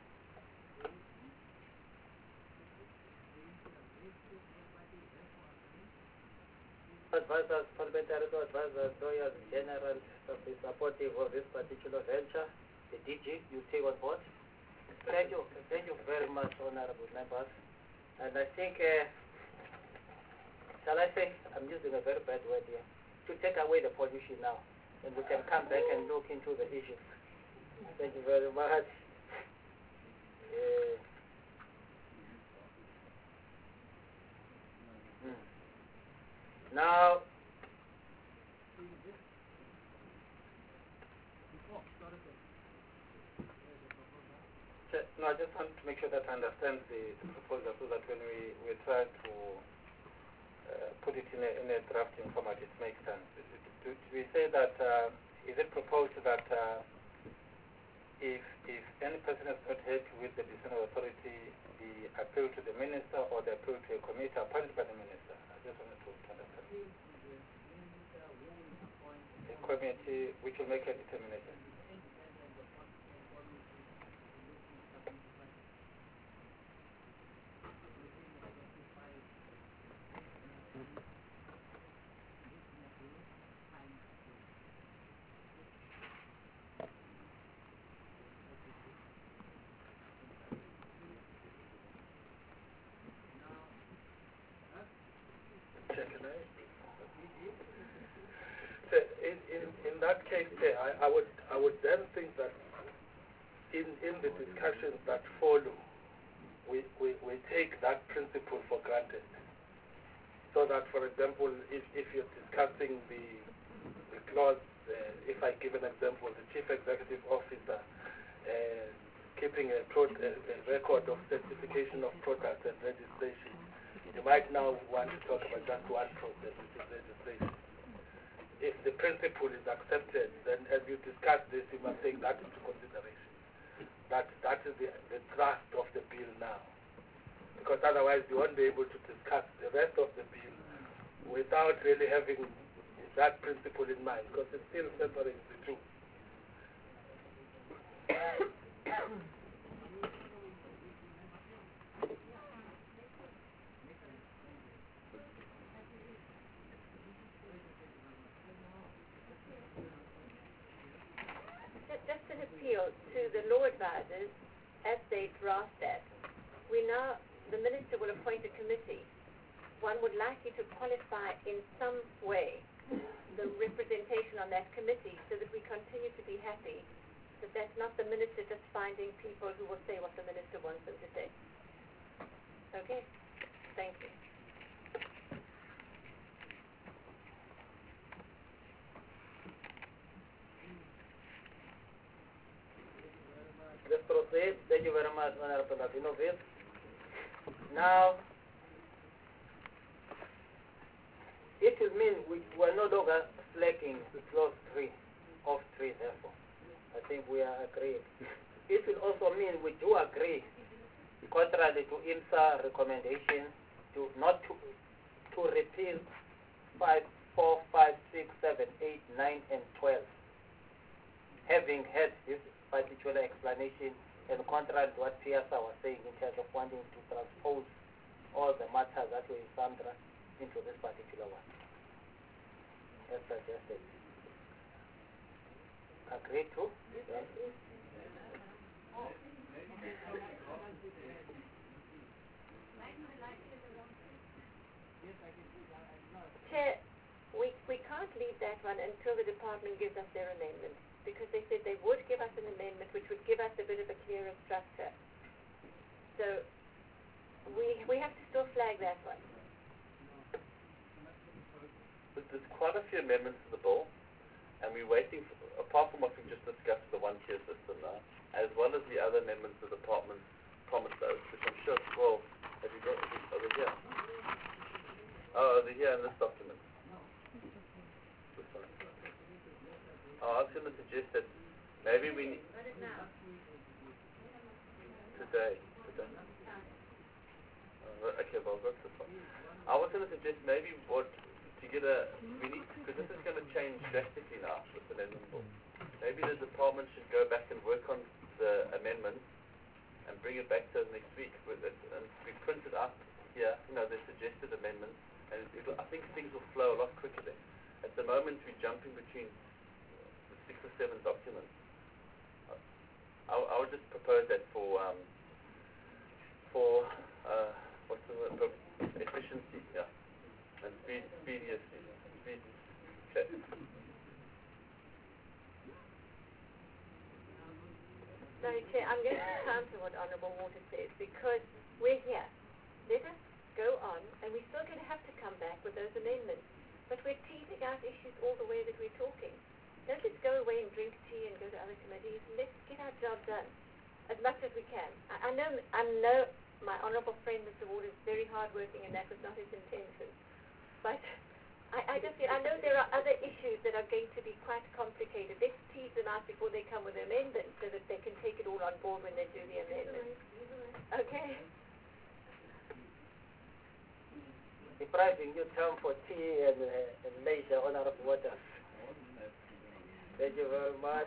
Advisors, parliamentary advisors, lawyers in general have been supportive of this particular venture. The DG, you take on board. Thank you very much, honorable members. And I think, shall I say, I'm using a very bad word here, to take away the pollution now, and we can come back and look into the issues. Thank you very much. Now, no, I just want to make sure that I understand the proposal so that when we try to put it in a drafting format, it makes sense. Do we say that, is it proposed that if any person is not happy with the decision of authority, the appeal to the minister or the appeal to a committee appointed by the minister? I just wanted to understand. A committee which will make a determination. In that case, I would then think that in the discussions that follow, we take that principle for granted. So that, for example, if you're discussing the clause, if I give an example, the chief executive officer keeping a record of certification of products and registration, you might now want to talk about just one process, which is registration. If the principle is accepted, then as you discuss this, you must take that into consideration. That is the thrust of the bill now. Because otherwise you won't be able to discuss the rest of the bill without really having that principle in mind, because it still separates the two. Just an appeal to the law advisors as they draft that. The minister will appoint a committee. One would like you to qualify in some way the representation on that committee so that we continue to be happy that that's not the minister just finding people who will say what the minister wants them to say. Okay? Thank you. Let's proceed. Thank you very much, Honorable Rabinovich. Now, it will mean we are no longer slacking clause 3 of 3, therefore. I think we are agreed. It will also mean we do agree, contrary to IMSA recommendation, not to repeal 5, 4, 5, 6, 7, 8, 9, and 12. Having had this particular explanation, and contrary to what Piazza was saying in terms of wanting to transpose all the matters that were in Sandra into this particular one, as suggested. Agreed to? Yes. Chair, we can't leave that one until the department gives us their amendment, because they said they would give us an amendment which would give us a bit of a clearer structure. So we have to still flag that one. But there's quite a few amendments to the bill, and we're waiting, apart from what we just discussed, the one-tier system now, as well as the other amendments the department promised us, which I'm sure, well, have you got, are they here? Oh, they're here in this document. This one. I was going to suggest that maybe we need... Today. Okay, well, that's this one. I was going to suggest maybe we need, because this is going to change drastically now with the amendment bill. Maybe the department should go back and work on the amendment and bring it back to us next week with it, and we print it up here, the suggested amendments, and I think things will flow a lot quicker then. At the moment, we're jumping between 6 or 7 documents. I would just propose that for what's the word? Efficiency, yeah. And speediously. Okay. Sorry, Chair, I'm going to counter what Honourable Waters says, because we're here. Let us go on, and we're still going to have to come back with those amendments. But we're teasing out issues all the way that we're talking. Don't let's go away and drink tea and go to other committees. Let's get our job done as much as we can. I know my honourable friend Mr. Ward is very hardworking, and that was not his intention. But I know there are other issues that are going to be quite complicated. Let's tease them out before they come with the amendment, so that they can take it all on board when they do the amendment. Okay. Depriving you time for tea and leisure, Honourable Waters. Thank you very much.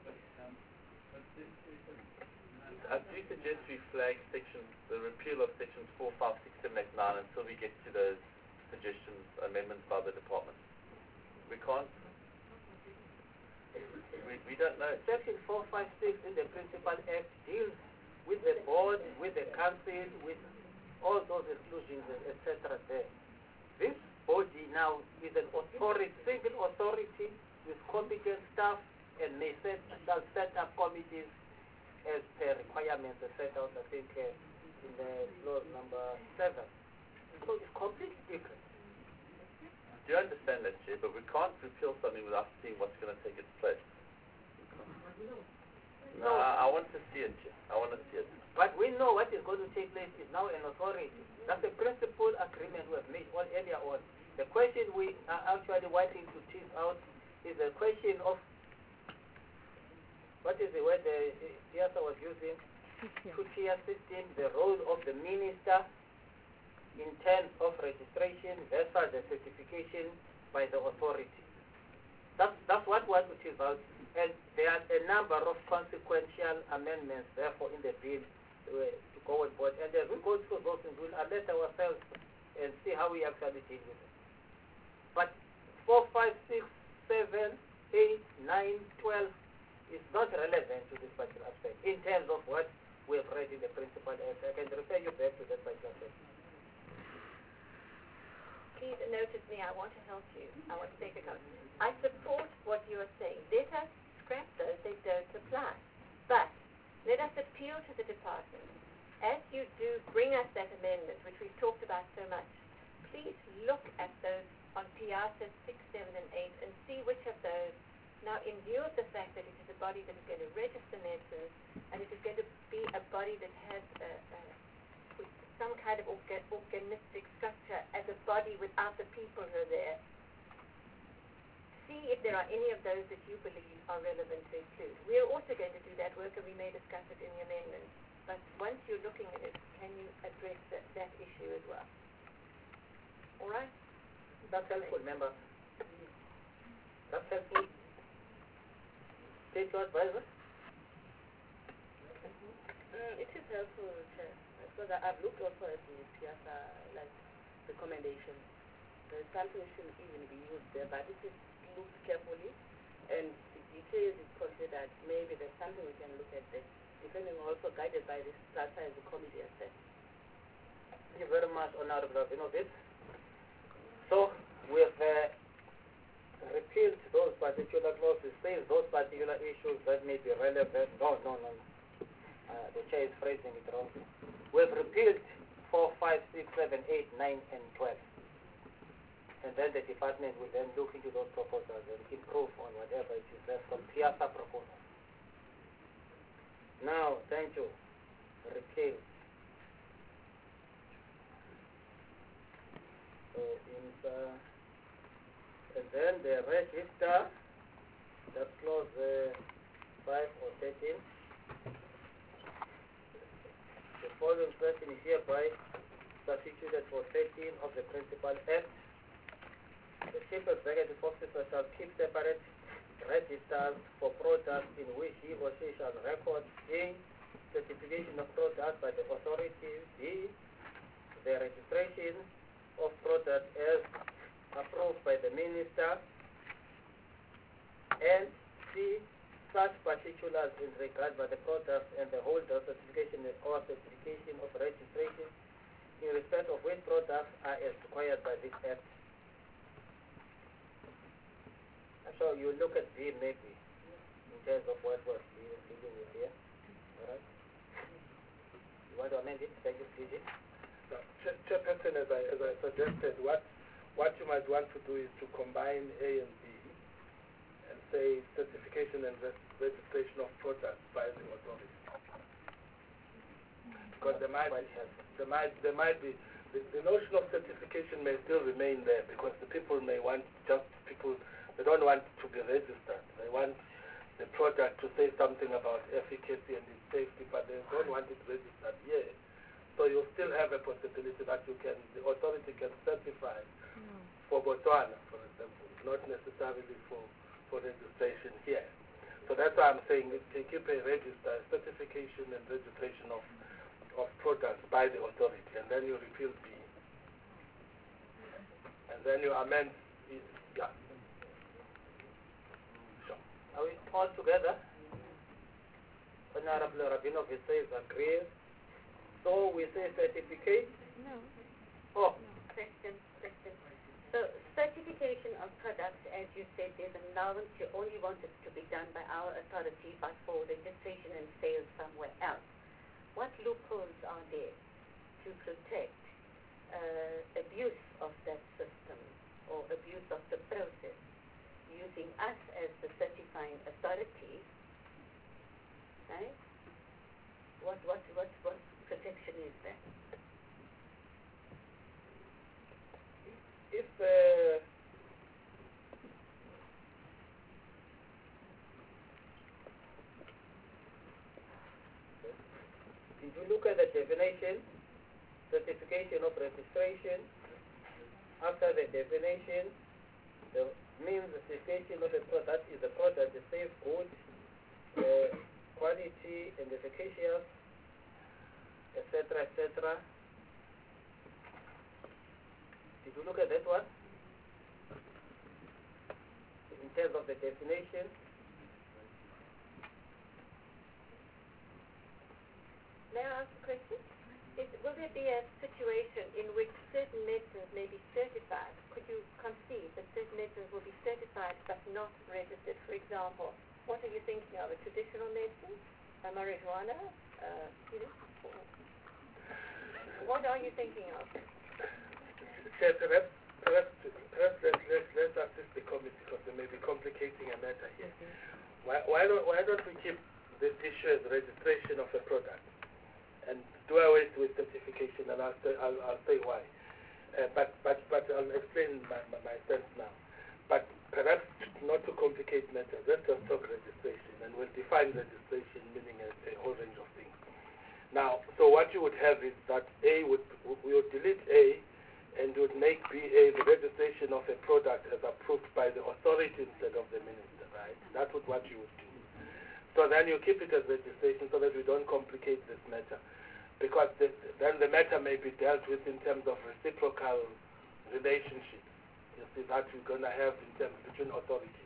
I do suggest we flag the repeal of sections 4, 5, 6, 7, 8, 9 until we get to those suggestions, amendments by the department. We can't. We don't know. Section 456 in the Principal Act deals with the board, with the council, with all those exclusions, etc. there. This body now is an authority, single authority with competent staff, and shall set up committees as per requirements set out, I think, in the clause number 7. So it's completely different. Do you understand that, Chair? But we can't repeal something without seeing what's going to take its place. No, I want to see it, Chair. I want to see it. But we know what is going to take place is now an authority. That's the principal agreement we have made earlier on. The question we are actually wanting to tease out is the question of, what is the word the Piazza was using? Two-tier system, the role of the minister in terms of registration versus the certification by the authority. That's what it is about. And there are a number of consequential amendments, therefore, in the bill to go on board. And as we go through those things, we'll alert ourselves and see how we actually deal with it. But 4, 5, 6, 7, 8, 9, 12 is not relevant to this particular aspect in terms of what we have read in the principle. I can refer you back to that particular aspect. Please notice me. I want to help you. I want to take a comment. I support what you are saying. Let us scrap those. They don't apply. But let us appeal to the department. As you do bring us that amendment, which we've talked about so much, please look at those on PIASA 6, 7, and 8 and see which of those, now in view of the fact that it is a body that is going to register medicines and it is going to be a body that has some kind of organistic structure as a body without the people who are there, see if there are any of those that you believe are relevant to include. We are also going to do that work and we may discuss it in the amendment. But once you're looking at it, can you address that issue as well? All right? That's helpful, member. That's helpful. State your advisor. It is helpful, Chair, because I've looked also at the PIASA recommendation. There's something shouldn't even be used there, but it is looked carefully, and the details is considered. Maybe there's something we can look at there, depending also guided by this PIASA as the committee has said. Thank you very much, Honorable Rabinovich. So, we have repealed those particular clauses, says those particular issues that may be relevant. No. The chair is phrasing it wrong. We have repealed 4, 5, 6, 7, 8, 9, and 12. And then the department will then look into those proposals and improve on whatever it is there from PIASA proposals. Now, thank you. Repeal. So, and then the register, that's clause 5 or 13. The following person is hereby substituted for 13 of the Principal Act. The chief executive officer shall keep separate registers for products in which he or she shall record A, certification of products by the authority, B, the registration of products as approved by the minister, and C, such particulars in regard by the product and the holder certification or certification of registration in respect of which products are as required by this Act. So you look at B maybe in terms of what we're dealing with here. Alright? You want to amend it? Thank you, PG. No, Chairperson, as I suggested, what you might want to do is to combine A and B and say certification and registration of products by the authority. Because there might be the notion of certification may still remain there because the people may want they don't want to be registered. They want the product to say something about efficacy and its safety, but they don't want it registered yet. So you still have a possibility that the authority can certify for Botswana, for example, not necessarily for registration here. So that's why I'm saying they keep a register, certification and registration of products by the authority, and then you repeal B. And then you amend it, yeah. Sure. Are we all together? Honorable Rabinovich says agree. So we say certificate? No. Oh. Question. So certification of products, as you said, there's an allowance. You only want it to be done by our authority, but for registration and sales somewhere else. What loopholes are there to protect abuse of that system or abuse of the process using us as the certifying authority? Right? What protection is there? If did you look at the definition, certification of registration? After the definition, the means the certification of a product is a product, a safe good, quality and efficacious, etc., etc. Did you look at that one? In terms of the definition. May I ask a question? Will there be a situation in which certain medicines may be certified? Could you conceive that certain medicines will be certified but not registered? For example, what are you thinking of? A traditional medicine? A marijuana? What are you thinking of? Perhaps let's assist the committee because they may be complicating a matter here. Why don't we keep this issue as registration of a product and do away with certification, and I'll say why. But I'll explain my stance now. But perhaps not to complicate matters, let's just talk registration, and we'll define registration, meaning a whole range of things. Now, so what you would have is that we would delete A, and would make BA the registration of a product as approved by the authority instead of the minister, right? That's what you would do. So then you keep it as registration so that we don't complicate this matter. Because then the matter may be dealt with in terms of reciprocal relationships. You see, that we're going to have in terms between authority.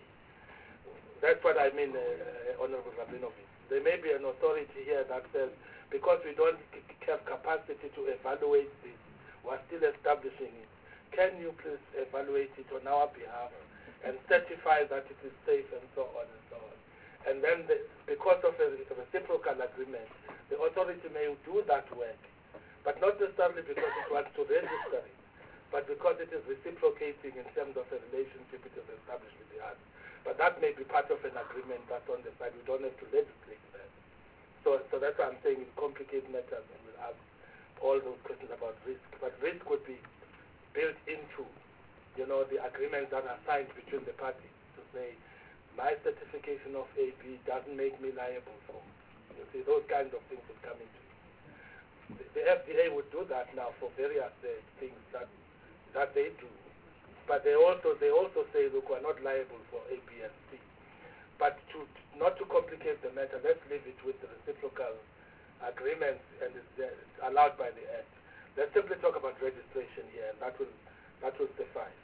That's what I mean, Honorable Rabinovich. There may be an authority here that says, because we don't have capacity to evaluate this, we're still establishing it. Can you please evaluate it on our behalf and certify that it is safe and so on and so on? And then because of a reciprocal agreement, the authority may do that work, but not necessarily because it wants to register it, but because it is reciprocating in terms of a relationship it is established with the other. But that may be part of an agreement that's on the side. We don't have to legislate that. So that's why I'm saying it complicates matters, and we'll ask all those questions about risk. But risk would be built into, the agreements that are signed between the parties to say, my certification of AB doesn't make me liable for. You see, those kinds of things would come into it. The FDA would do that now for various things that they do. But they also say, look, we're not liable for A, B, and C. But not to complicate the matter, let's leave it with the reciprocal agreements, and it's allowed by the Act. Let's simply talk about registration here, and that will suffice.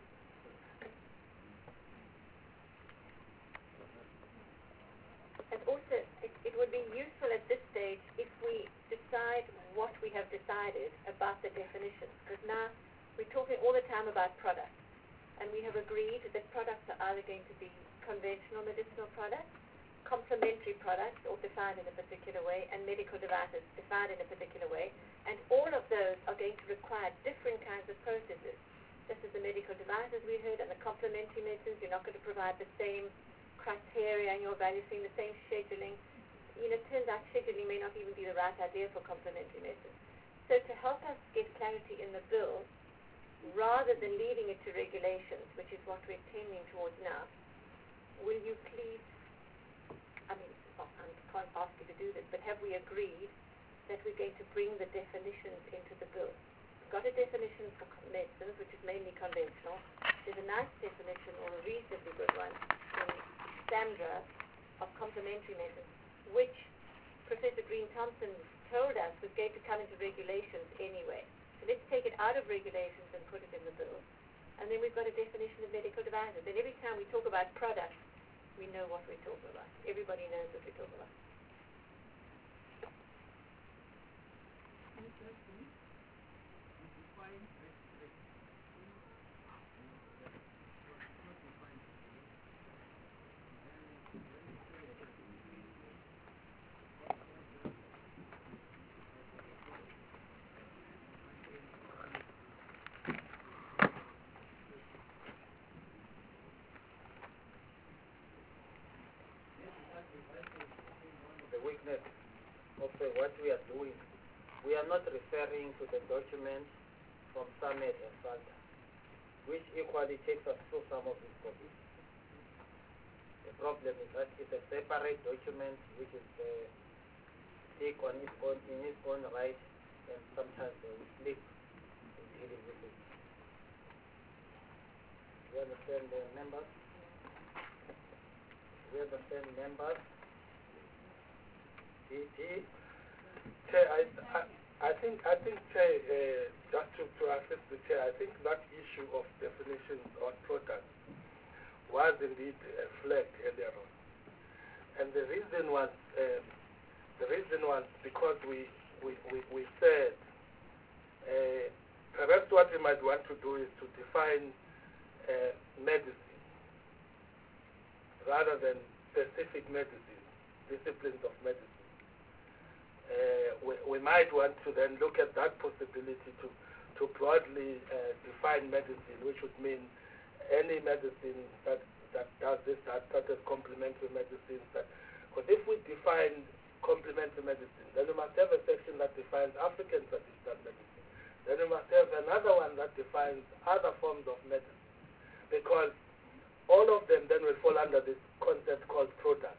And also, it would be useful at this stage if we decide what we have decided about the definitions, because now we're talking all the time about products, and we have agreed that products are either going to be conventional medicinal products, complementary products, or defined in a particular way, and medical devices defined in a particular way, and all of those are going to require different kinds of processes. Just as the medical devices we heard, and the complementary medicines, you're not going to provide the same criteria and you're evaluating the same scheduling. It turns out scheduling may not even be the right idea for complementary medicine. So to help us get clarity in the bill, rather than leaving it to regulations, which is what we're tending towards now, will you please, I can't ask you to do this, but have we agreed that we're going to bring the definitions into the bill? We've got a definition for medicines, which is mainly conventional. There's a nice definition, or a reasonably good one, in SAMHSA of complementary medicine, which Professor Green-Thompson told us was going to come into regulations anyway. So let's take it out of regulations and put it in the bill. And then we've got a definition of medical devices. And every time we talk about products, we know what we're talking about. Everybody knows what we're talking about. The weakness of what we are doing. We are not referring to the documents from Summit and SALTA, which equally takes us through some of these topics. The problem is that it's a separate document which is take on in its own right, and sometimes they will slip in dealing with it. You understand the members? You understand members? Chair, I think, Chair, just to assist the Chair, I think that issue of definitions on products was indeed flagged earlier on. And the reason was because we said perhaps what we might want to do is to define medicine rather than specific medicine, disciplines of medicine. We might want to then look at that possibility to broadly define medicine, which would mean any medicine that does this, that is complementary medicines. Because if we define complementary medicine, then we must have a section that defines African traditional medicine. Then we must have another one that defines other forms of medicine. Because all of them then will fall under this concept called product.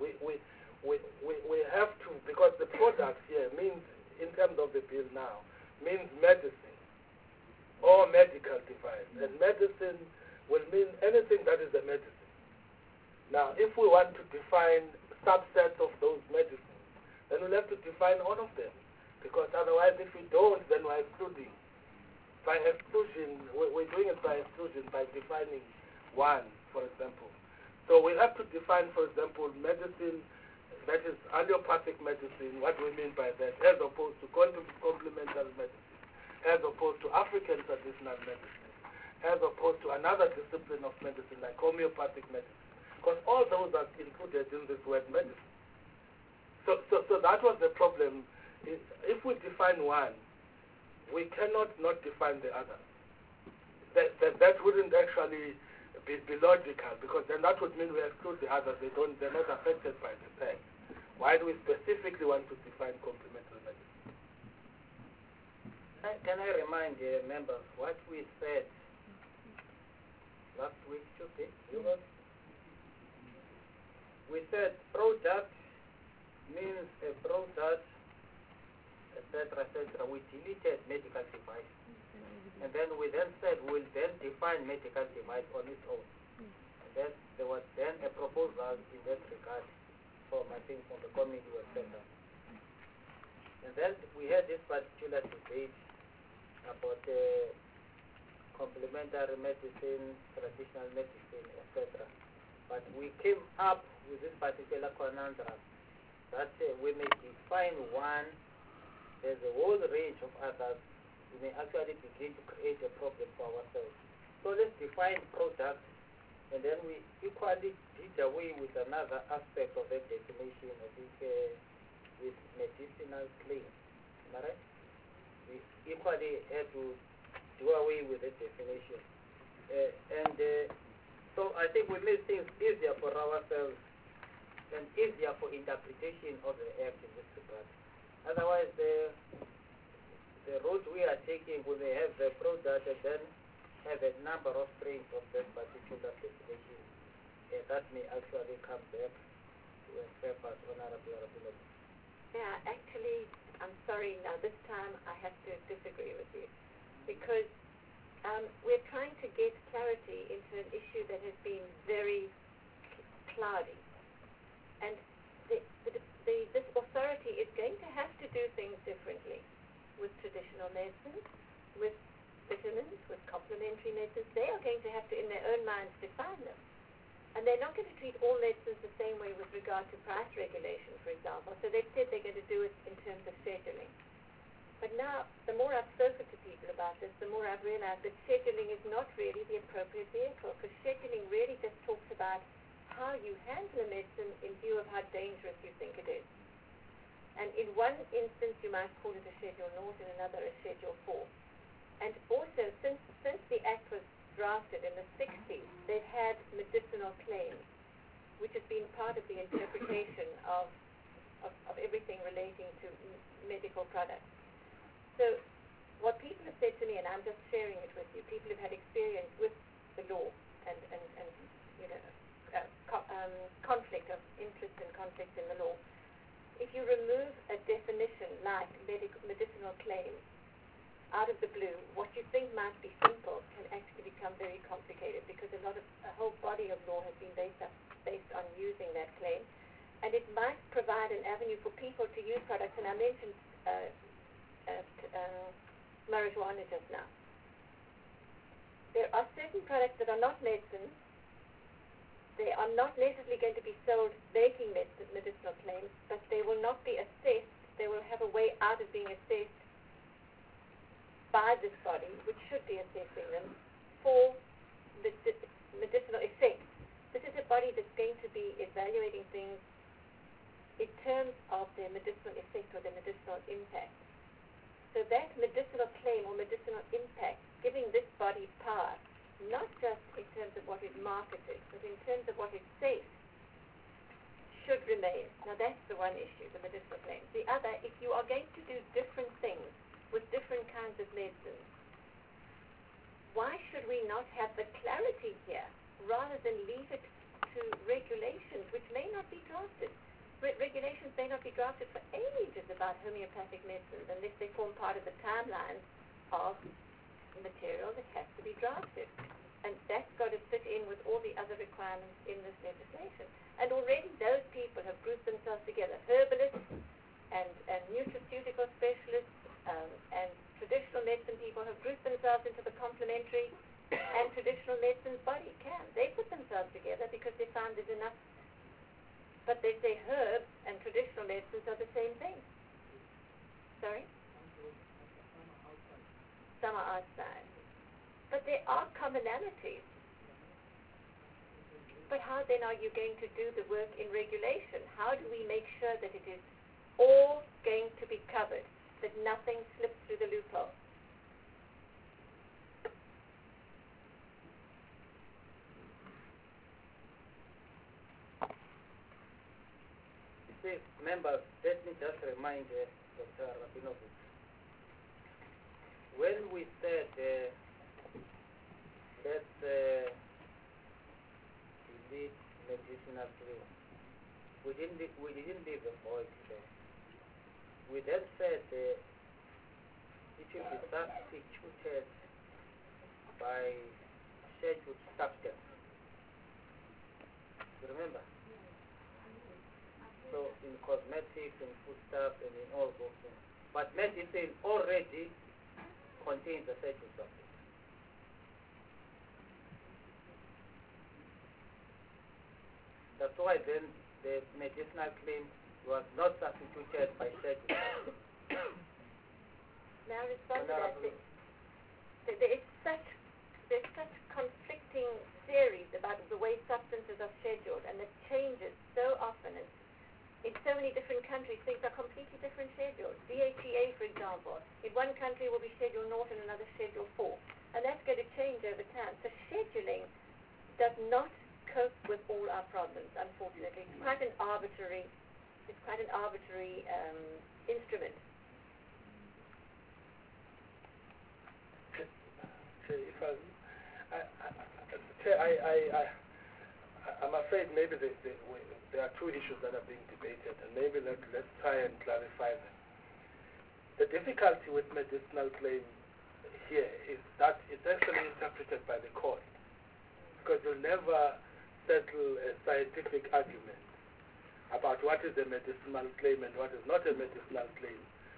We have to, because the product here means, in terms of the bill now, means medicine or medical device. And medicine will mean anything that is a medicine. Now, if we want to define subsets of those medicines, then we'll have to define all of them. Because otherwise, if we don't, then we're excluding. By exclusion, we're doing it by exclusion, by defining one, for example. So we have to define, for example, medicine that is allopathic medicine, what do we mean by that, as opposed to complementary medicine, as opposed to African traditional medicine, as opposed to another discipline of medicine like homeopathic medicine. Because all those are included in this word medicine. So that was the problem. If we define one, we cannot not define the other. That wouldn't actually be logical, because then that would mean we exclude the others. They're not affected by the tag. Why do we specifically want to define complementary medicine? Can I remind members what we said last week, Tuesday? We said product means a product, etc., etc. We deleted medical device. And then we then said we'll then define medical device on its own. And then there was then a proposal in that regard from, I think, from the committee was set up. And then we had this particular debate about complementary medicine, traditional medicine, etc. But we came up with this particular conundrum that we may define one, there's a whole range of others. We may actually begin to create a problem for ourselves. So let's define product, and then we equally did away with another aspect of that definition, I think, with medicinal claim. Am I right? We equally had to do away with that definition. So I think we made things easier for ourselves and easier for interpretation of the Act in this regard. Otherwise, the route we are taking, we may have the product and then have a number of strains of that particular definition. That may actually come back to entrap us on our availability. Yeah, actually, I'm sorry, now this time I have to disagree with you, because we're trying to get clarity into an issue that has been very cloudy. And this authority is going to have to do things differently with traditional medicines, with vitamins, with complementary medicines. They are going to have to, in their own minds, define them. And they're not going to treat all medicines the same way with regard to price regulation, for example. So they've said they're going to do it in terms of scheduling. But now, the more I've spoken to people about this, the more I've realized that scheduling is not really the appropriate vehicle, because scheduling really just talks about how you handle a medicine in view of how dangerous you think it is. And in one instance, you might call it a Schedule Naught, in another a Schedule 4. And also, since the Act was drafted in the 60s, they've had medicinal claims, which has been part of the interpretation of everything relating to medical products. So what people have said to me, and I'm just sharing it with you, people have had experience with the law and you know, conflict of interest and conflict in the law. If you remove a definition like medicinal claims, out of the blue, what you think might be simple can actually become very complicated because a whole body of law has been based on using that claim. And it might provide an avenue for people to use products. And I mentioned marijuana just now. There are certain products that are not medicines. They are not necessarily going to be sold making medicinal claims, but they will not be assessed. They will have a way out of being assessed by this body, which should be assessing them, for medicinal effect. This is a body that's going to be evaluating things in terms of their medicinal effect or their medicinal impact. So that medicinal claim or medicinal impact, giving this body power, not just in terms of what is marketed, but in terms of what is safe, should remain. Now that's the one issue, the medicinal claims. The other, if you are going to do different things with different kinds of medicines, why should we not have the clarity here rather than leave it to regulations which may not be drafted? Regulations may not be drafted for ages about homeopathic medicines unless they form part of the timeline of material that has to be drafted. And that's got to fit in with all the other requirements in this legislation. And already those people have grouped themselves together, herbalists and nutraceutical specialists and traditional medicine people have grouped themselves into the complementary and traditional medicine's body can. They put themselves together because they found there's enough. But they say herbs and traditional medicines are the same thing. Sorry? Some are outside. But there are commonalities. But how then are you going to do the work in regulation? How do we make sure that it is all going to be covered, that nothing slips through the loophole? See, members, let me just remind Dr. Rabinovich, when we said let's delete medicinal claims, we didn't leave a void there. We then said it should be substituted by scheduled substance. You remember? So in cosmetics, in foodstuffs, and in all those things. But medicine already contains a scheduled substance. That's why then the medicinal claim was not substituted by scheduled substance. May I respond to that? There's such conflicting theories about the way substances are scheduled, and it changes so often. In so many different countries, things are completely different schedules. DHEA, for example, in one country will be Schedule 0 and another Schedule 4. And that's going to change over time. So scheduling does not cope with all our problems, unfortunately. It's quite an arbitrary instrument. I'm afraid maybe there are two issues that are being debated, and maybe let's try and clarify them. The difficulty with medicinal claim here is that it's actually interpreted by the court, because you'll never settle a scientific argument about what is a medicinal claim and what is not a medicinal claim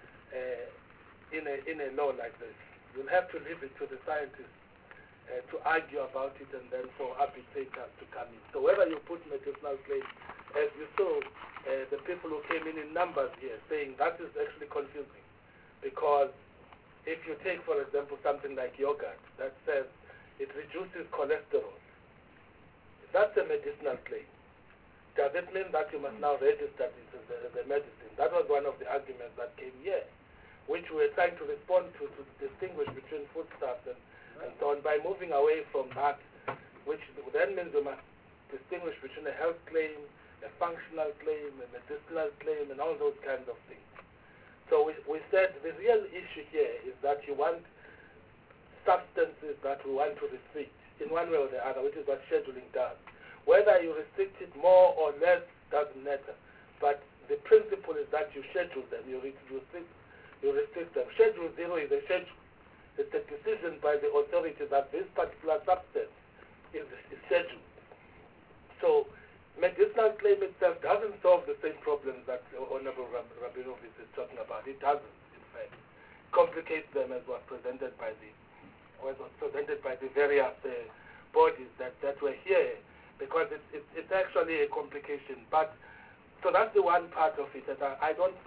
in a law like this. You'll have to leave it to the scientists to argue about it and then for arbitrators to come in. So whether you put medicinal claim, as you saw, the people who came in numbers here saying that is actually confusing, because if you take, for example, something like yogurt that says it reduces cholesterol, that's a medicinal claim. Does it mean that you must now register it as a medicine? That was one of the arguments that came here, which we were trying to respond to distinguish between foodstuffs and so on, by moving away from that, which then means we must distinguish between a health claim, a functional claim, a medicinal claim, and all those kinds of things. So we said the real issue here is that you want substances that we want to restrict in one way or the other, which is what scheduling does. Whether you restrict it more or less doesn't matter, but the principle is that you schedule them, you restrict them. Schedule 0 is a schedule. It's a decision by the authority that this particular substance is scheduled. So medicinal claim itself doesn't solve the same problems that Honorable Rabinovich is talking about. It doesn't, in fact. Complicates them as was presented by the various bodies that were here, because it's actually a complication. But so that's the one part of it that I don't.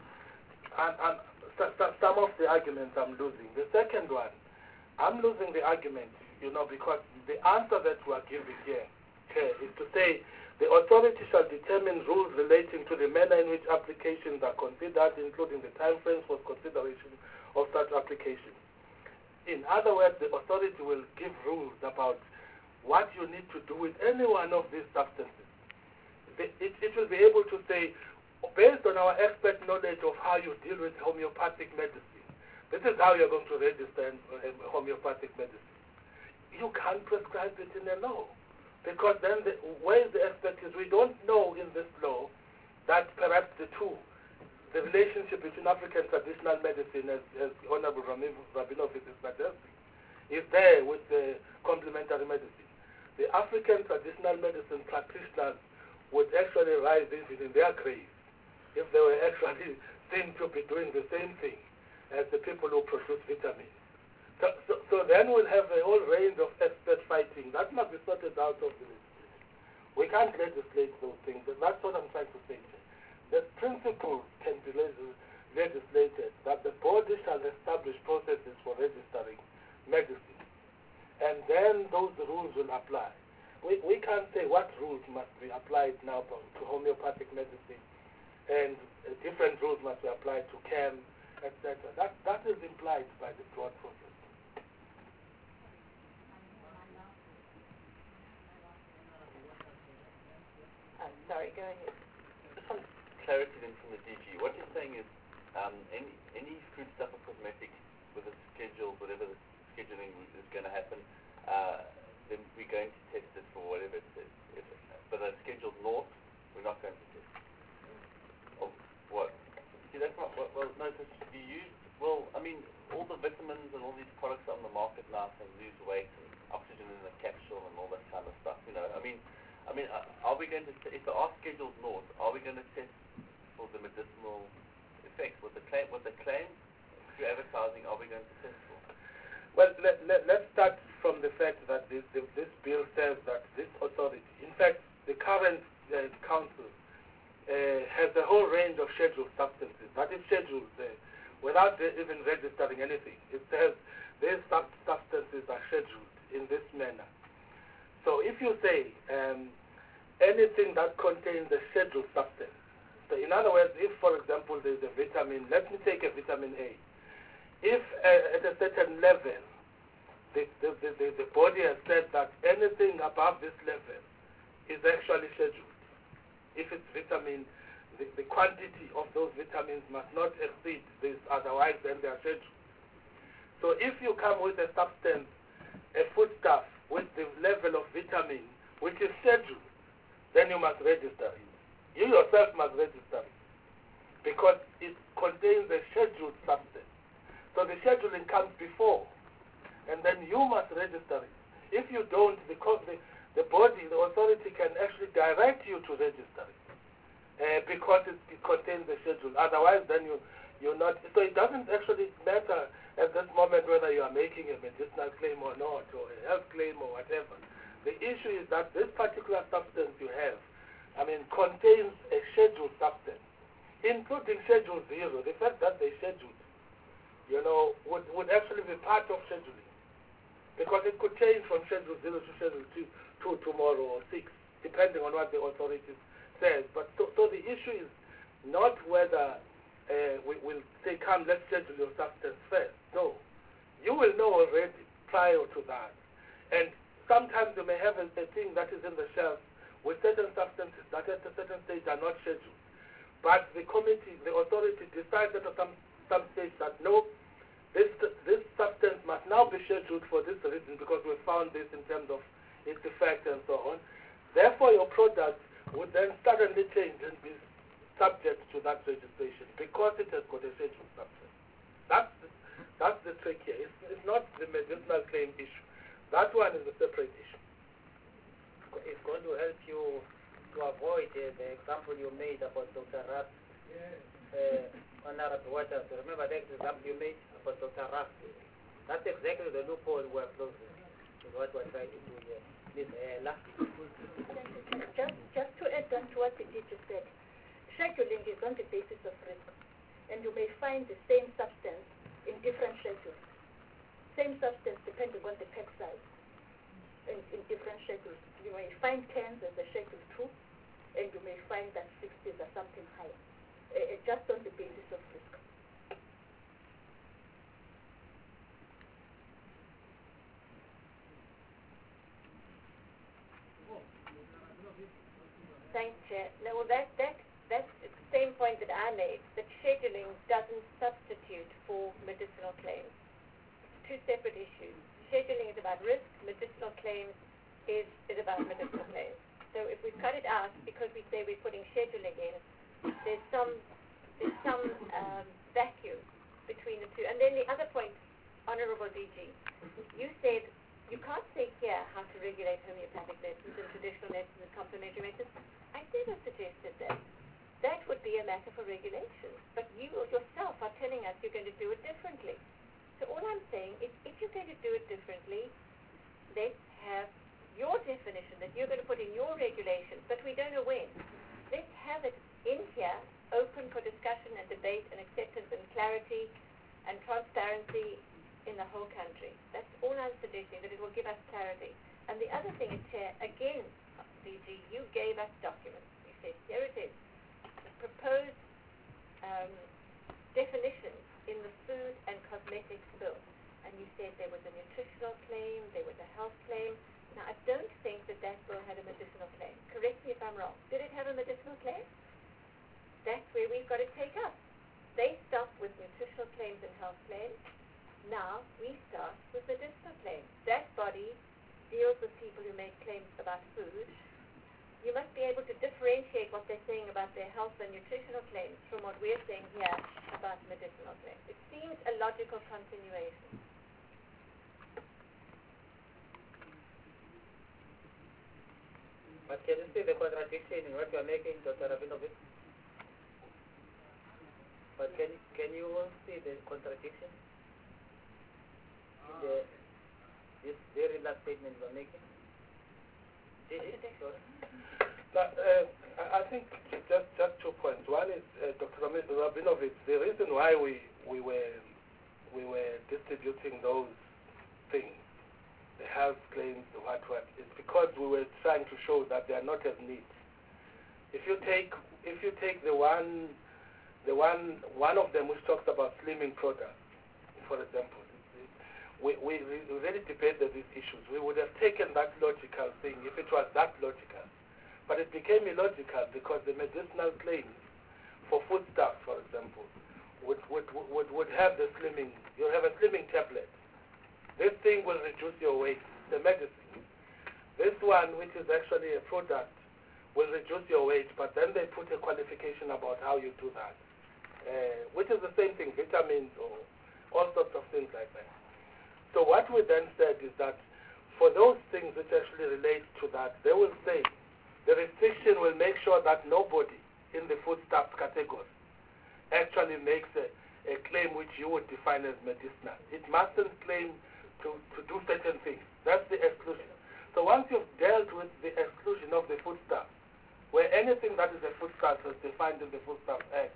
Some of the arguments I'm losing. The second one, I'm losing the argument, because the answer that we are giving here is to say the authority shall determine rules relating to the manner in which applications are considered, including the time frames for consideration of such applications. In other words, the authority will give rules about what you need to do with any one of these substances. It will be able to say, based on our expert knowledge of how you deal with homeopathic medicine, this is how you're going to register homeopathic medicine. You can't prescribe it in a law, because then where is the expertise? We don't know in this law that perhaps the relationship between African traditional medicine, as Honorable Rabinovich is suggesting, is there with the complementary medicine. The African traditional medicine practitioners would actually rise even in their graves if they were actually seen to be doing the same thing as the people who produce vitamins. So then we'll have a whole range of expert fighting. That must be sorted out of the legislation. We can't legislate those things. That's what I'm trying to say. The principle can be legislated, that the body shall establish processes for registering medicine, and then those rules will apply. We can't say what rules must be applied now to homeopathic medicine, and different rules must be applied to CAM, etc. That is implied by the broad process. Sorry, go ahead. Just some clarity then from the DG. What you're saying is any foodstuff or cosmetic with a schedule, whatever the scheduling is going to happen, then we're going to test it for whatever it says. But a scheduled north, we're not going to test. Or what? See, that's not what. Well, no, because you use. Well, I mean, all the vitamins and all these products on the market now can lose weight and oxygen in the capsule and all that kind of stuff. I mean, are we going to, if they are scheduled north, are we going to test for the medicinal effects? With the claim through advertising, are we going to test for? Well, let's start from the fact that this bill says that this authority, in fact, the current council has a whole range of scheduled substances. That is scheduled without even registering anything. It says these substances are scheduled in this manner. So if you say anything that contains a scheduled substance, so in other words, if, for example, there's a vitamin, let me take a vitamin A. If at a certain level, the body has said that anything above this level is actually scheduled. If it's vitamin, the quantity of those vitamins must not exceed this, otherwise then they are scheduled. So if you come with a substance, a foodstuff, with the level of vitamin which is scheduled, then you must register it. You yourself must register it, because it contains a scheduled substance. So the scheduling comes before, and then you must register it. If you don't, because the body, the authority can actually direct you to register it, because it contains a schedule. Otherwise, then you're not. So it doesn't actually matter at this moment whether you are making a medicinal claim or not, or a health claim or whatever. The issue is that this particular substance you have, contains a scheduled substance, including Schedule 0. The fact that they scheduled, would actually be part of scheduling, because it could change from Schedule 0 to Schedule 2 tomorrow or 6, depending on what the authorities says. But so the issue is not whether we will say, come, let's schedule your substance first. No. You will know already prior to that. And sometimes you may have a thing that is in the shelf with certain substances that at a certain stage are not scheduled. But the committee, the authority decided at some stage that no, this substance must now be scheduled for this reason, because we found this in terms of its effect and so on. Therefore, your product would then suddenly change and be subject to that registration because it has got a scheduled substance. That's the trick here. It's not the medicinal claim issue. That one is a separate issue. It's going to help you to avoid the example you made about Dr. Rath, Honorable Waters. Remember that example you made about Dr. Rath? That's exactly the loophole we're closing, is what we're trying to do here. Ms. Ella. Just to add on to what the teacher said, scheduling is on the basis of risk, and you may find the same substance in different schedules. Same substance depending on the pack size in different schedules. You may find 10s as a schedule 2, and you may find that 60s are something higher, just on the basis of risk. Thanks, Chair. No, well, that's the same point that I made, that scheduling doesn't substitute for medicinal claims. It's two separate issues. Scheduling is about risk, medicinal claims is about medicinal claims. So if we cut it out because we say we're putting scheduling in, there's some vacuum between the two. And then the other point, Honourable DG, you said you can't say here how to regulate homeopathic medicines and traditional medicines and complementary medicines. I never suggested that. That would be a matter for regulation. But you yourself are telling us you're going to do it differently. So all I'm saying is if you're going to do it differently, let's have your definition that you're going to put in your regulations, but we don't know when. Let's have it in here, open for discussion and debate and acceptance and clarity and transparency in the whole country. That's all I'm suggesting, that it will give us clarity. And the other thing is, Chair, again, DG, you gave us documents. You said, here it is, the proposed definitions in the food and cosmetics bill. And you said there was a nutritional claim, there was a health claim. Now, I don't think that bill had a medicinal claim. Correct me if I'm wrong. Did it have a medicinal claim? That's where we've got to take up. They stopped with nutritional claims and health claims. Now we start with medicinal claims. That body deals with people who make claims about food. You must be able to differentiate what they're saying about their health and nutritional claims from what we're saying here about medicinal claims. It seems a logical continuation. But can you see the contradiction in what you're making, Dr. Rabinovich? But can you see the contradiction in this very last statement you're making? I think just 2 points. One is Dr. Rabinovich. The reason why we were distributing those things, the health claims, the what, is because we were trying to show that they are not as neat. If you take the one of them which talks about slimming products, for example, we really debated these issues. We would have taken that logical thing if it was that logical. But it became illogical because the medicinal claims for foodstuffs, for example, would have the slimming. You have a slimming tablet. This thing will reduce your weight, the medicine. This one, which is actually a product, will reduce your weight, but then they put a qualification about how you do that, which is the same thing, vitamins or all sorts of things like that. So what we then said is that for those things which actually relate to that, they will say the restriction will make sure that nobody in the foodstuffs category actually makes a claim which you would define as medicinal. It mustn't claim to do certain things. That's the exclusion. So once you've dealt with the exclusion of the foodstuff, where anything that is a foodstuff is defined in the Foodstuffs Act,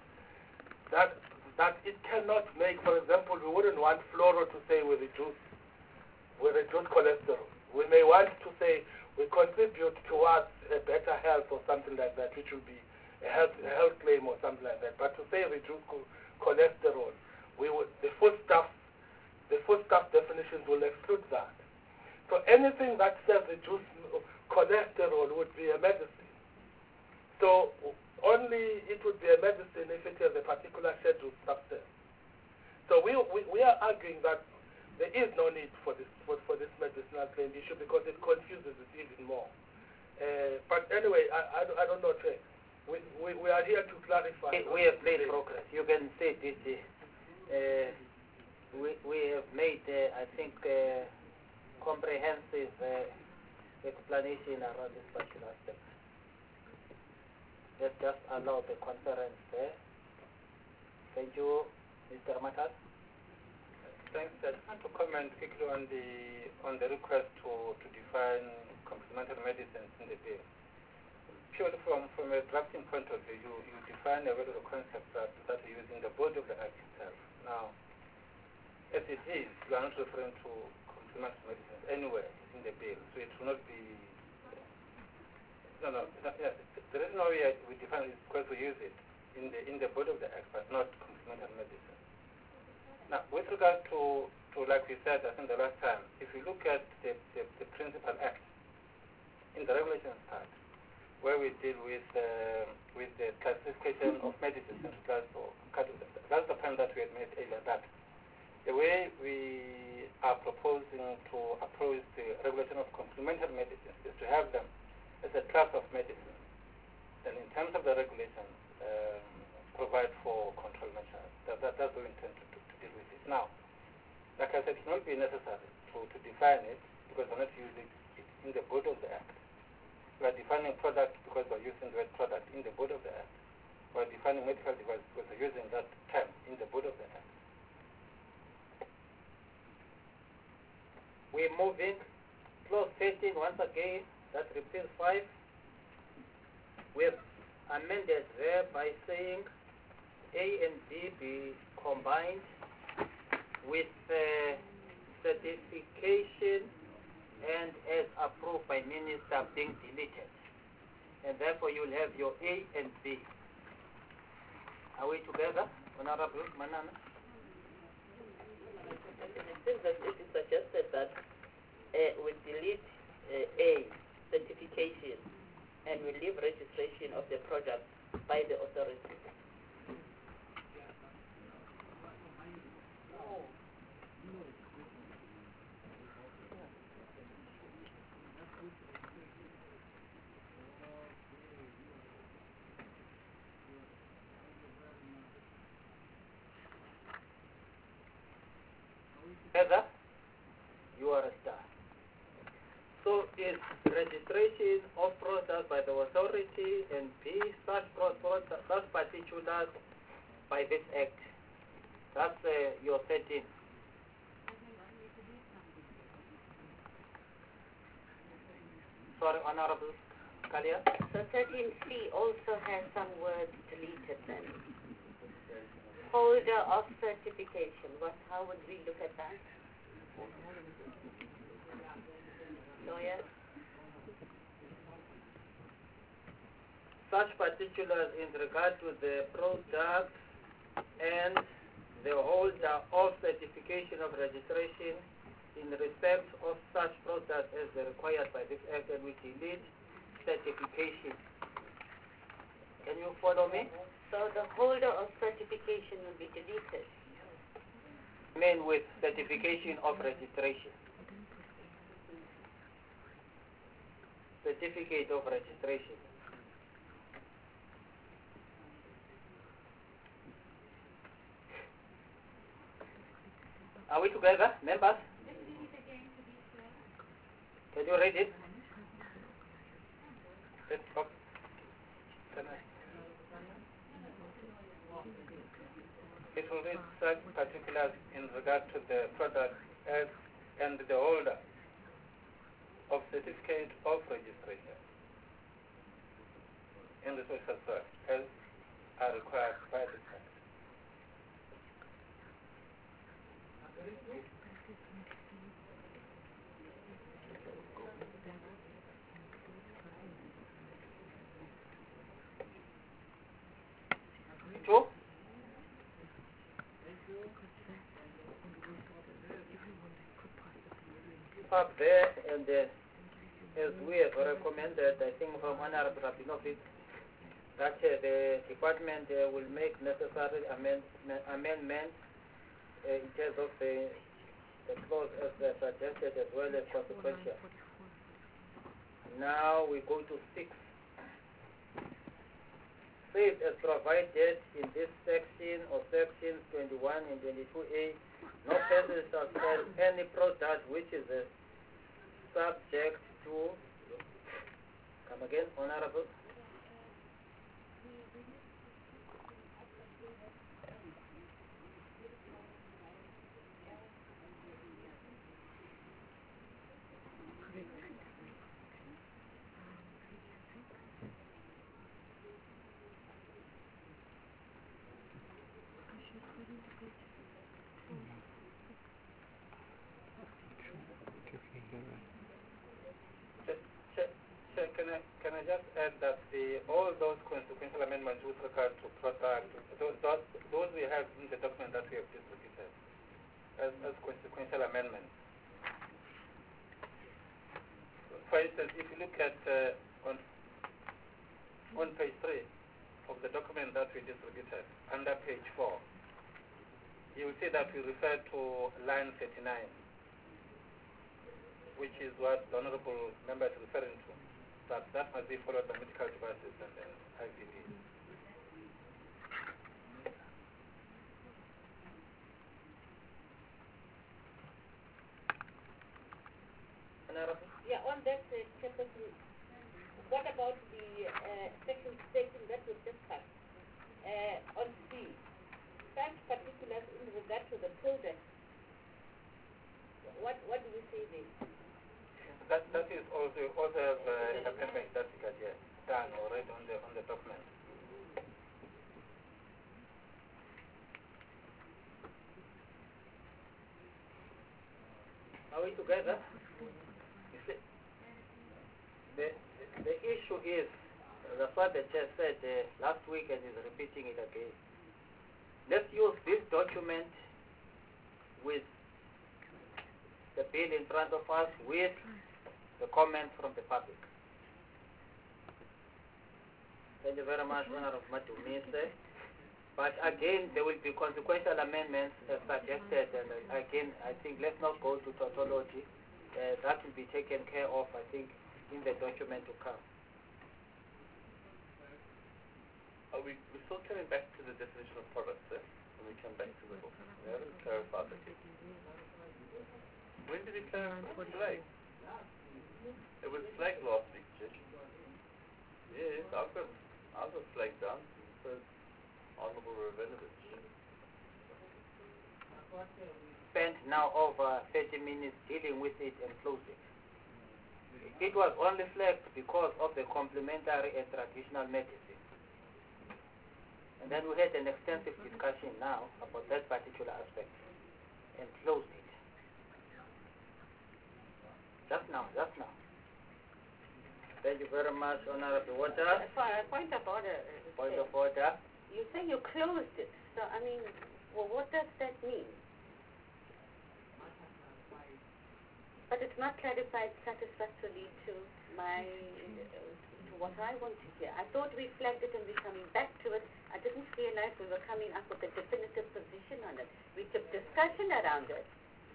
that it cannot make, for example, we wouldn't want fluoro to say we reduce cholesterol. We may want to say we contribute towards a better health or something like that, which will be a health claim or something like that. But to say reduce cholesterol, the foodstuff definitions will exclude that. So anything that says reduce cholesterol would be a medicine. So only it would be a medicine if it has a particular scheduled substance. So we are arguing that there is no need for this medicinal claim issue because it confuses it even more. But anyway, I don't know, Trey. We are here to clarify. We have made progress. You can say this. We have made made, I think, comprehensive explanation around this particular aspect. Let's just allow the conference there. Thank you, Mr. Matas. Thanks. I just want to comment quickly on the request to define complementary medicines in the bill. Purely from a drafting point of view, you define a lot of the concepts that are used in the body of the act itself. Now, as it is, you are not referring to complementary medicines anywhere in the bill, so it will not be. There is no way we define it because we use it in the body of the act, but not complementary medicine. Now, with regard to like we said, I think the last time, if you look at the principal act in the regulations part, where we deal with the classification of medicines in regards to cardiovascular, that's the point that we had made earlier, that the way we are proposing to approach the regulation of complementary medicines is to have them as a class of medicine. Then in terms of the regulations, provide for control measures. That's what we intend to deal with it. Now, like I said, it will not be necessary to define it because we're not using it in the body of the act. We are defining product because we're using the word product in the body of the act. We are defining medical device because we're using that term in the body of the act. We're moving. Clause 13, once again, that repeals 5. We have amended there by saying A and B be combined with certification and as approved by minister being deleted. And therefore you'll have your A and B. Are we together, Honorable Manana? It seems that it is suggested that we delete A, certification, and we leave registration of the product by the authority. Together, you are a star. So is registration of products by the authority and B, such particulars by this act. That's your 13. Sorry, Honorable Kalia. So 13C also has some words deleted then. Holder of certification. How would we look at that? Lawyer? Such particulars in regard to the product and the holder of certification of registration in respect of such products as required by this act, and we delete certification. Can you follow me? So the holder of certification will be deleted. Remain with certification of registration. Certificate of registration. Are we together, members? Can you read it? It will read such particulars in regard to the product as and the holder of certificate of registration in the social service as are required by the act. True? Up there, and as we have recommended, I think from Honorable Rabinovich, that the department will make necessary amendments in terms of the clause as suggested as well as consequential. Now we go to 6. saved as provided in this section or sections 21 and 22A, no person shall sell any product which is subject to, come again, Honorable? Can I just add that all those consequential amendments with regard to product, those we have in the document that we have distributed as consequential amendments. For instance, if you look at on page 3 of the document that we distributed, under page 4, you will see that we refer to line 39, which is what the Honorable Member is referring to. That must be followed by medical devices and then IVD. Yeah, on that chapter 3, what about the section stating that was just passed? On C, such particulars in regard to the product. What do we say there? That is also have an amendment that we got done already on the document. Are we together? You see, the issue is, that's what the chair said last week and is repeating it again. Let's use this document with the bill in front of us with the comments from the public. Thank you very much, Honorable Matumise. But again, there will be consequential amendments as suggested, and again, I think let's not go to tautology. That will be taken care of, I think, in the document to come. We're still coming back to the definition of products, when we come back to the book. We haven't clarified that yet. When did we clarify flag? It was flag last week, Judge. Yes, I've got flag down. So, Honorable Ravenovich. Spent now over 30 minutes dealing with it and closed it. It was only flagged because of the complementary and traditional medicine. And then we had an extensive discussion now about that particular aspect and closed it. Just now. Thank you very much, Honorable Water. Point of order. Point of order. You say you closed it. So, I mean, well, what does that mean? But it's not clarified satisfactorily to to what I want to hear. I thought we flagged it and we're coming back to it. I didn't realize we were coming up with a definitive position on it. We took discussion around it.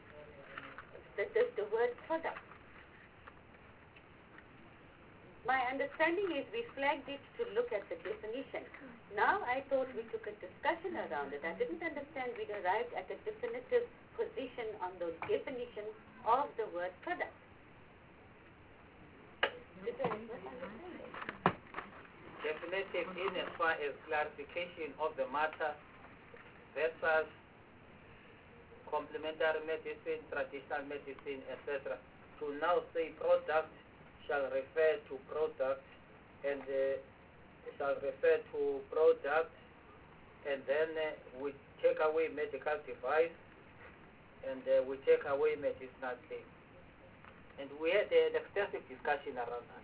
The word product. My understanding is we flagged it to look at the definition. Now I thought we took a discussion around it. I didn't understand we'd arrived at a definitive position on the definition of the word product. Did I misunderstand it? Definitive in as far as clarification of the matter versus complementary medicine, traditional medicine, etc. To now say product shall refer to product and shall refer to product, and then we take away medical device and we take away medicinal claim. And we had an extensive discussion around that.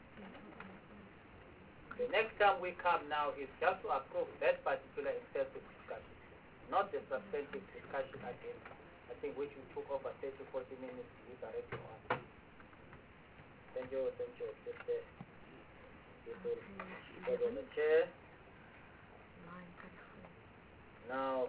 The next time we come now is just to approve that particular extensive discussion, not the substantive discussion again, I think which we took over 30-40 minutes deliberating on. Thank you. Just people go on the chair. Now,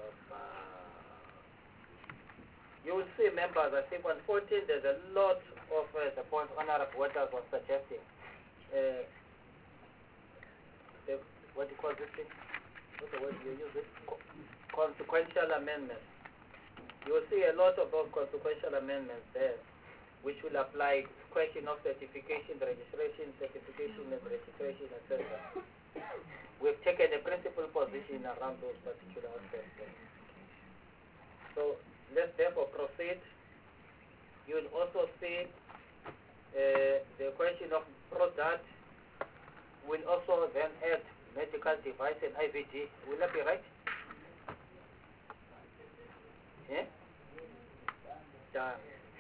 you will see, members, I think on 14 there's a lot of the points Honorable Waters was suggesting. what do you call this thing? What's the word you use? It? Consequential amendments. You will see a lot of those consequential amendments there, which will apply question of certification, registration, certification and registration, etc. We've taken a principal position around those particular aspects. So let's therefore proceed. You will also see the question of product will also then add medical device and IVD. Will that be right? Yeah? Done.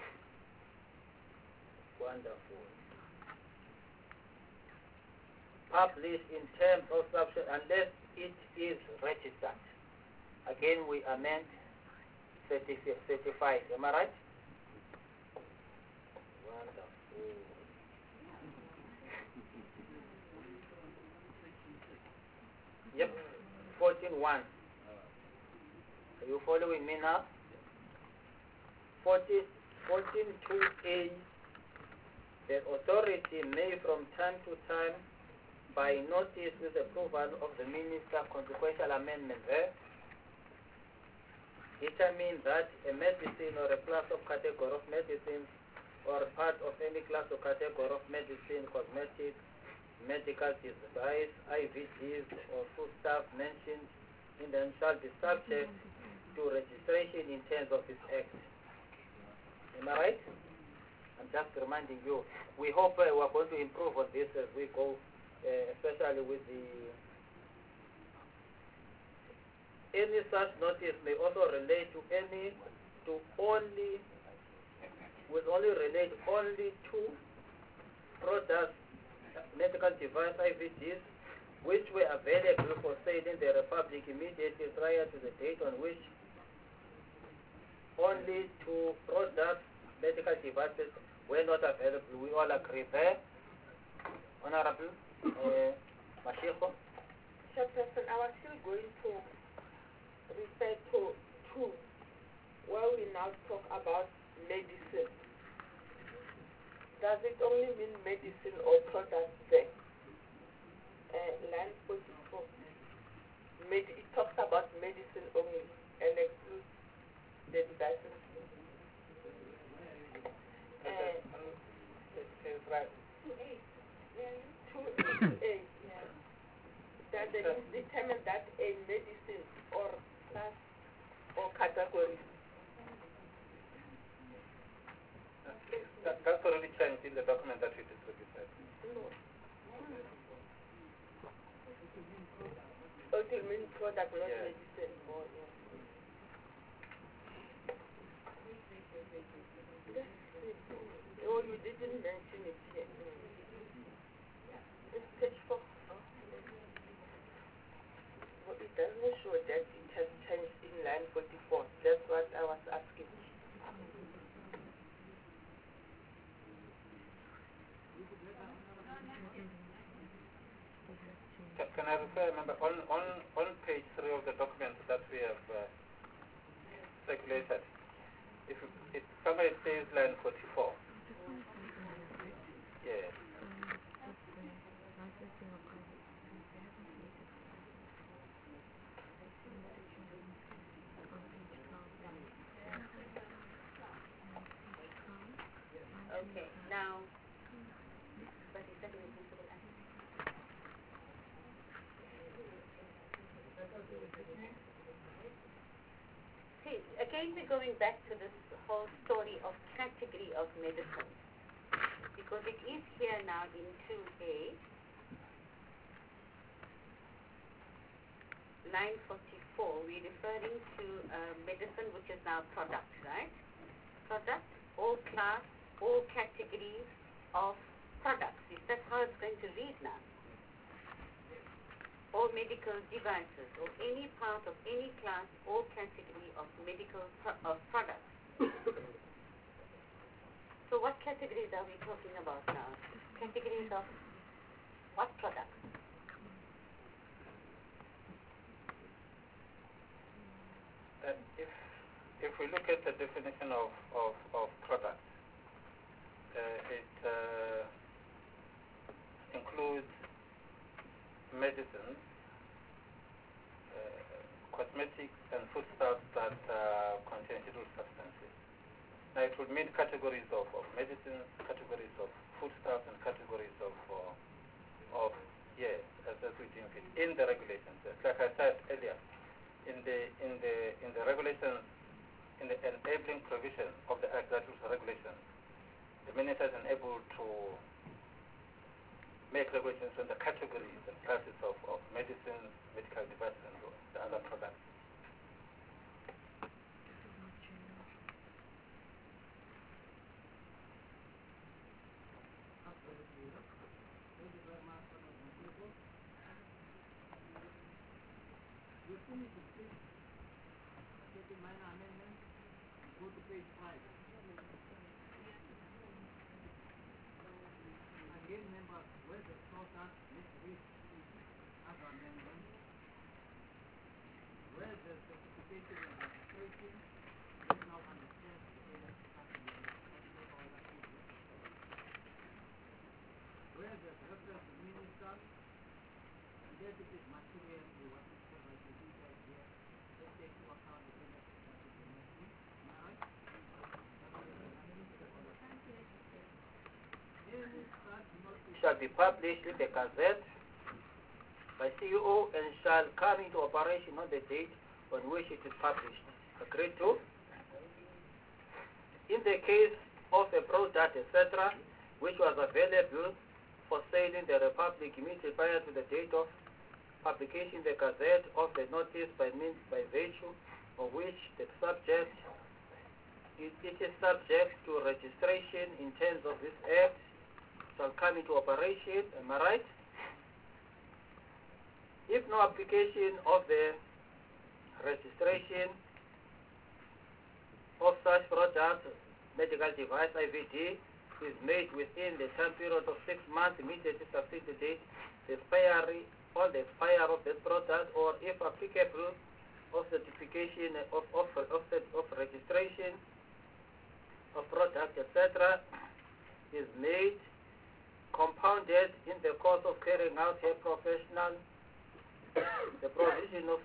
Wonderful. Publish in terms of substance unless it is registered. Again, we amend certified. Am I right? Wonderful. Yep. 14.1. Are you following me now? 14.2a. The authority may from time to time by notice with approval of the minister consequential amendment there determine that a medicine or a class of category of medicines or part of any class or category of medicine, cosmetics, medical device, IVDs or foodstuff mentioned in them shall be subject to registration in terms of this act. Am I right? I'm just reminding you. We hope we're going to improve on this as we go, especially with the... Any such notice may also relate to only relate to products, medical device, IVDs, which were available for sale in the Republic immediately prior to the date on which only two products, medical devices were not available. We all agree there. Honorable Mashiko? Chairperson, I was still going to refer to two, where we now talk about medicine. Does it only mean medicine or products there? Line 44. It talks about medicine only and excludes the devices. Right. 2A. That it is determined that a medicine or class or category. That's already changed in the document that we distributed. No. Oh, it means product, not medicine. Or, oh, you didn't mention it here. It's page 4. Well, it doesn't show that it has changed in line 44. That's what I was asking. Can I refer, remember, on page 3 of the document that we have circulated, if somewhere it says line 44. Yes. Okay, now, but is that a reasonable act? See, again we're going back to this whole story of category of medicine, because it is here now in 2A, line 44, we're referring to medicine which is now product, right? Product, all class, all categories of products. Is that how it's going to read now? All medical devices, or any part of any class or category of medical products. So what categories are we talking about now? Categories of what products? If we look at the definition of product, it includes medicines, cosmetics and foodstuffs that contain citrus substances. Now it would mean categories of medicines, categories of foodstuffs, and categories of yes, as we deem it in the regulations. Like I said earlier, in the regulations, in the enabling provision of the Act, that was the regulations, the minister is able to make regulations on the categories and classes of medicines, medical devices, and the other products. Shall be published in the Gazette by CEO and shall come into operation on the date on which it is published. Agreed to? In the case of a product, etc., which was available for sale in the Republic immediately prior to the date of publication in the Gazette of the notice by virtue of which the subject it is subject to registration in terms of this Act shall come into operation. Am I right? If no application of the registration of such product, medical device, IVD, is made within the time period of 6 months immediately succeeding the date, the expiry or the expire of the product, or if applicable, of certification of registration of product, etc., is made, compounded in the course of carrying out her professional, the provision of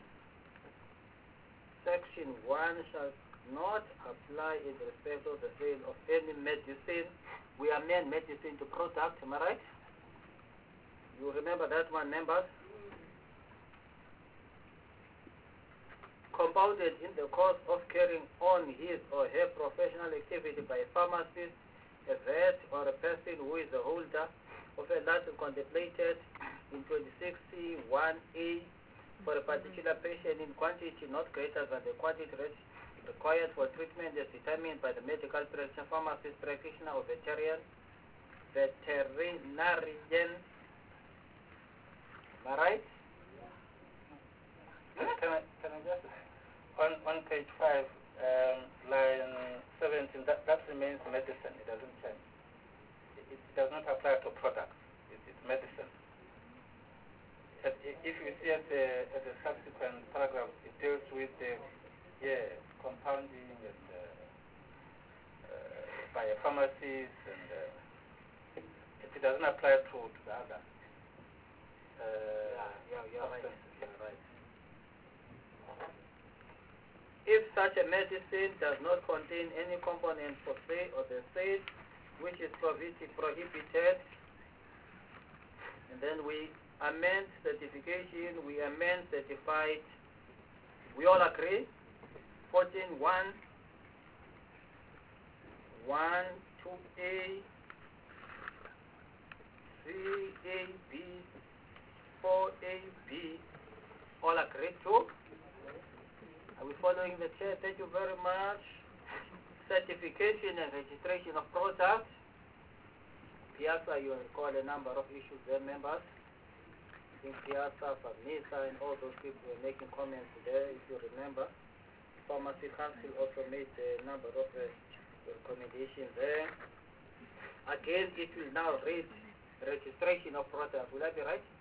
Section 1 shall not apply in respect of the sale of any medicine. We amend medicine to product, am I right? You remember that one, members? Compounded in the course of carrying on his or her professional activity by a pharmacist, a vet, or a person who is the holder of a license contemplated in 26C1A for a particular patient in quantity not greater than the quantity required for treatment as determined by the medical practitioner, pharmacist, practitioner, or veterinarian. Am I right? Can I just on page 5, line 17, that remains medicine. It doesn't change. It does not apply to products. It's medicine. If you see at the subsequent paragraph, it deals with the compounding and by a pharmacist, and it doesn't apply to the other. You're right. If such a medicine does not contain any component for sale or the sale which is prohibited, and then we amend certification, we amend certified. We all agree? 14.1, 1, 2A, 3A, B, 4A, B, all agreed to? Are we following the chair? Thank you very much. Certification and registration of products. Piazza, you recall a number of issues there, members. I think Piazza, Farnisa, and all those people were making comments there, if you remember. Pharmacy Council also made a number of recommendations there. Again, it will now read registration of products. Will that be right?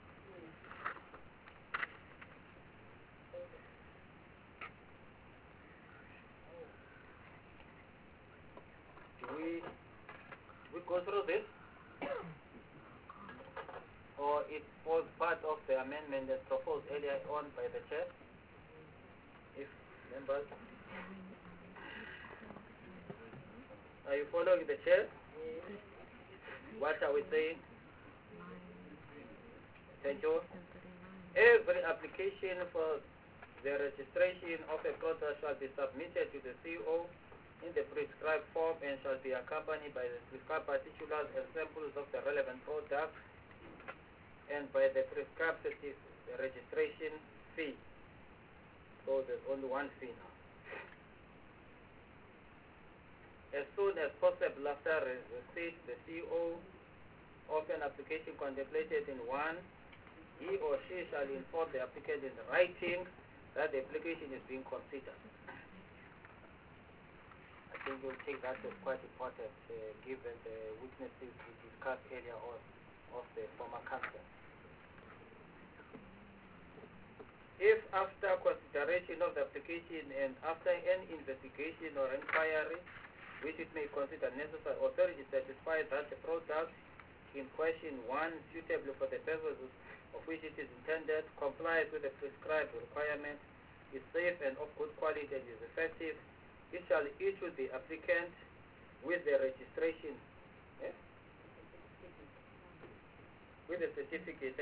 We go through this, or it was part of the amendment that proposed earlier on by the chair? Members? Are you following the chair? What are we saying? Thank you. Every application for the registration of a product shall be submitted to the CEO in the prescribed form and shall be accompanied by the prescribed particulars and samples of the relevant product and by the prescribed registration fee. So there's only one fee now. As soon as possible after receipt, the CEO of an application contemplated in one, he or she shall inform the applicant in writing that the application is being considered. I think we'll take that as quite important given the weaknesses we discussed earlier on of the former council. If after consideration of the application and after an investigation or inquiry, which it may consider necessary, authority satisfied that the product in question, one, suitable for the purposes of which it is intended, complies with the prescribed requirements, is safe and of good quality and is effective, it shall issue the applicant with the registration, with a certificate,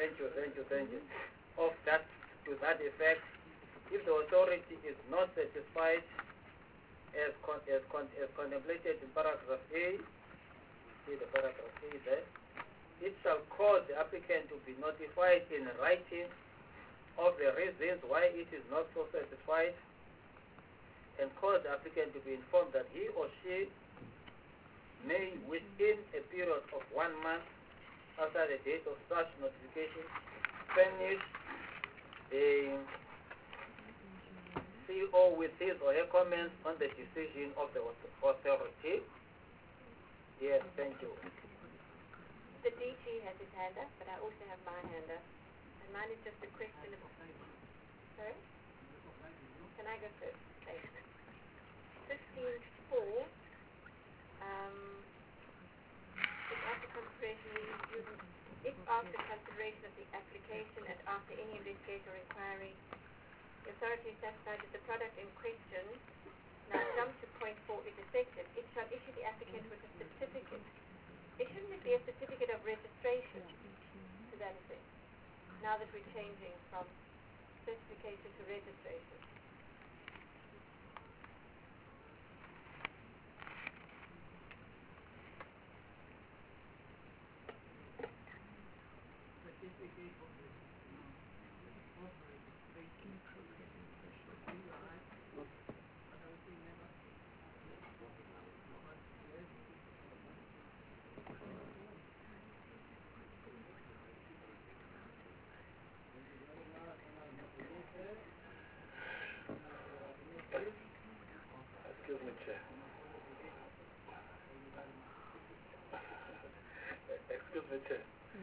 of that, to that effect. If the authority is not satisfied as contemplated in paragraph A, see the paragraph A there, it shall cause the applicant to be notified in writing of the reasons why it is not so satisfied and cause the applicant to be informed that he or she may, within a period of 1 month after the date of such notification, furnish the CEO with his or her comments on the decision of the authority. Yes, thank you. The DG has his hand up, but I also have my hand up. And mine is just a question of... Sorry? Can I go first? Thanks. 15.4. If after consideration of the application and after any investigation or inquiry, the authority is satisfied that the product in question, now jump to point 4, is effective, it shall issue the applicant with a certificate. Shouldn't it be a certificate of registration to that effect? Now that we're changing from certification to registration. Excuse me, Chair. Excuse me, Chair.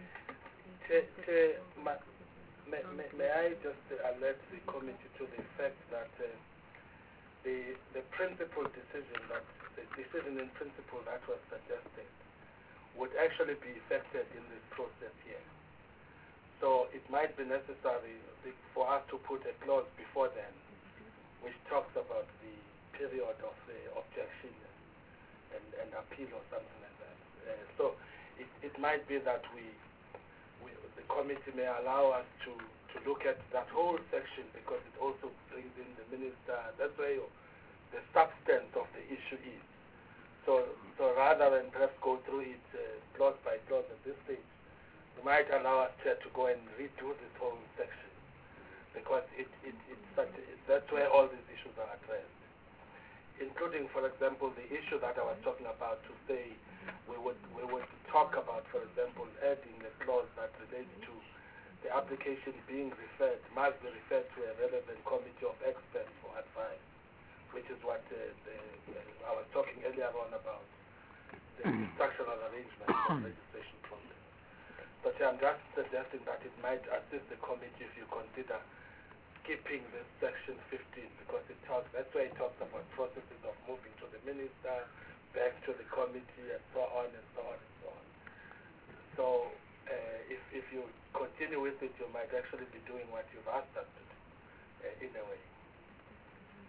May I just alert the committee to the fact that the principal decision, that the decision in principle that was suggested, would actually be effected in this process here. So it might be necessary for us to put a clause before then, which talks about the period of the objection and appeal or something like that. So it might be that the committee may allow us to look at that whole section, because it also brings in the minister. That's where the substance of the issue is. So rather than perhaps go through it clause by clause at this stage, we might allow us to go and redo this whole section, because that's where all these issues are addressed, including, for example, the issue that I was talking about, to say we would talk about, for example, adding a clause that relates to the application being referred, must be referred to a relevant committee of experts for advice, which is what I was talking earlier on about, the instructional arrangement for registration process. But I'm just suggesting that it might assist the committee if you consider skipping this section 15, because that's where it talks about processes of moving to the minister, back to the committee, and so on and so on and so on. So if you continue with it, you might actually be doing what you've asked us to do, in a way.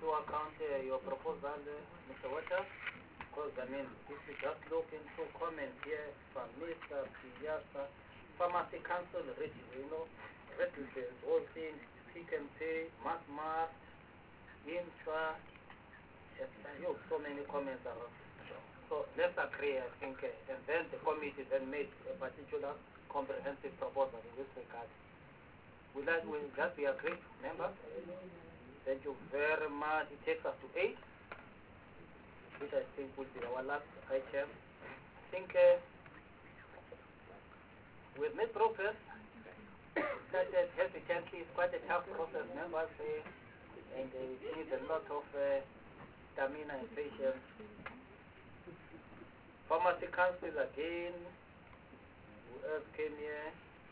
into account your proposal, Mr. Waters? Because, I mean, if you just look into comments here from Mr. Piazza, Pharmacy Council, represents all things, Pick and Pay, Massmart, INSA, so many comments around. So let's agree, I think, and then the committee then made a particular comprehensive proposal in this regard. Will that be agreed, members? Thank you very much. It takes us to 8, which I think will be our last item. I think we've made progress. Started hesitantly. It's quite a tough process, members, and it needs a lot of stamina and patience. Pharmacy Council again. Who else came here?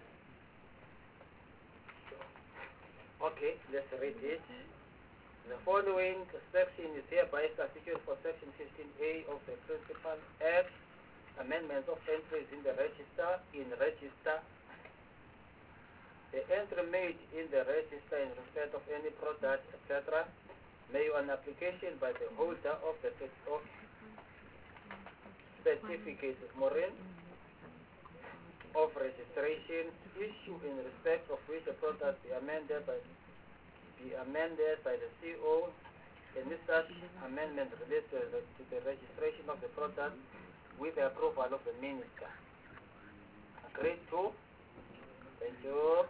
Okay, let's read it. The following section is hereby substituted for Section 15A of the Principal Act, amendments of entries in the register, The entry made in the register in respect of any product, etc., may on application by the holder of the certificate of registration, issue in respect of which a product be amended by the CO, and if such amendment relates to the registration of the product with the approval of the minister. Agreed to? Thank you.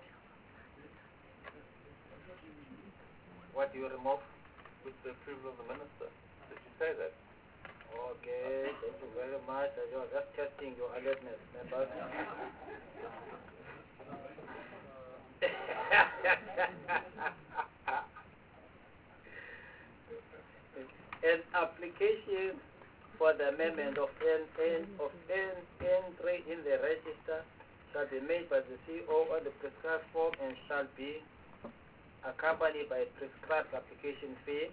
What do you remove? With the approval of the minister. Did you say that? Okay, thank you very much. I was just testing your alertness, members. An application for the amendment of entry in the register shall be made by the CO on the prescribed form and shall be accompanied by a prescribed application fee.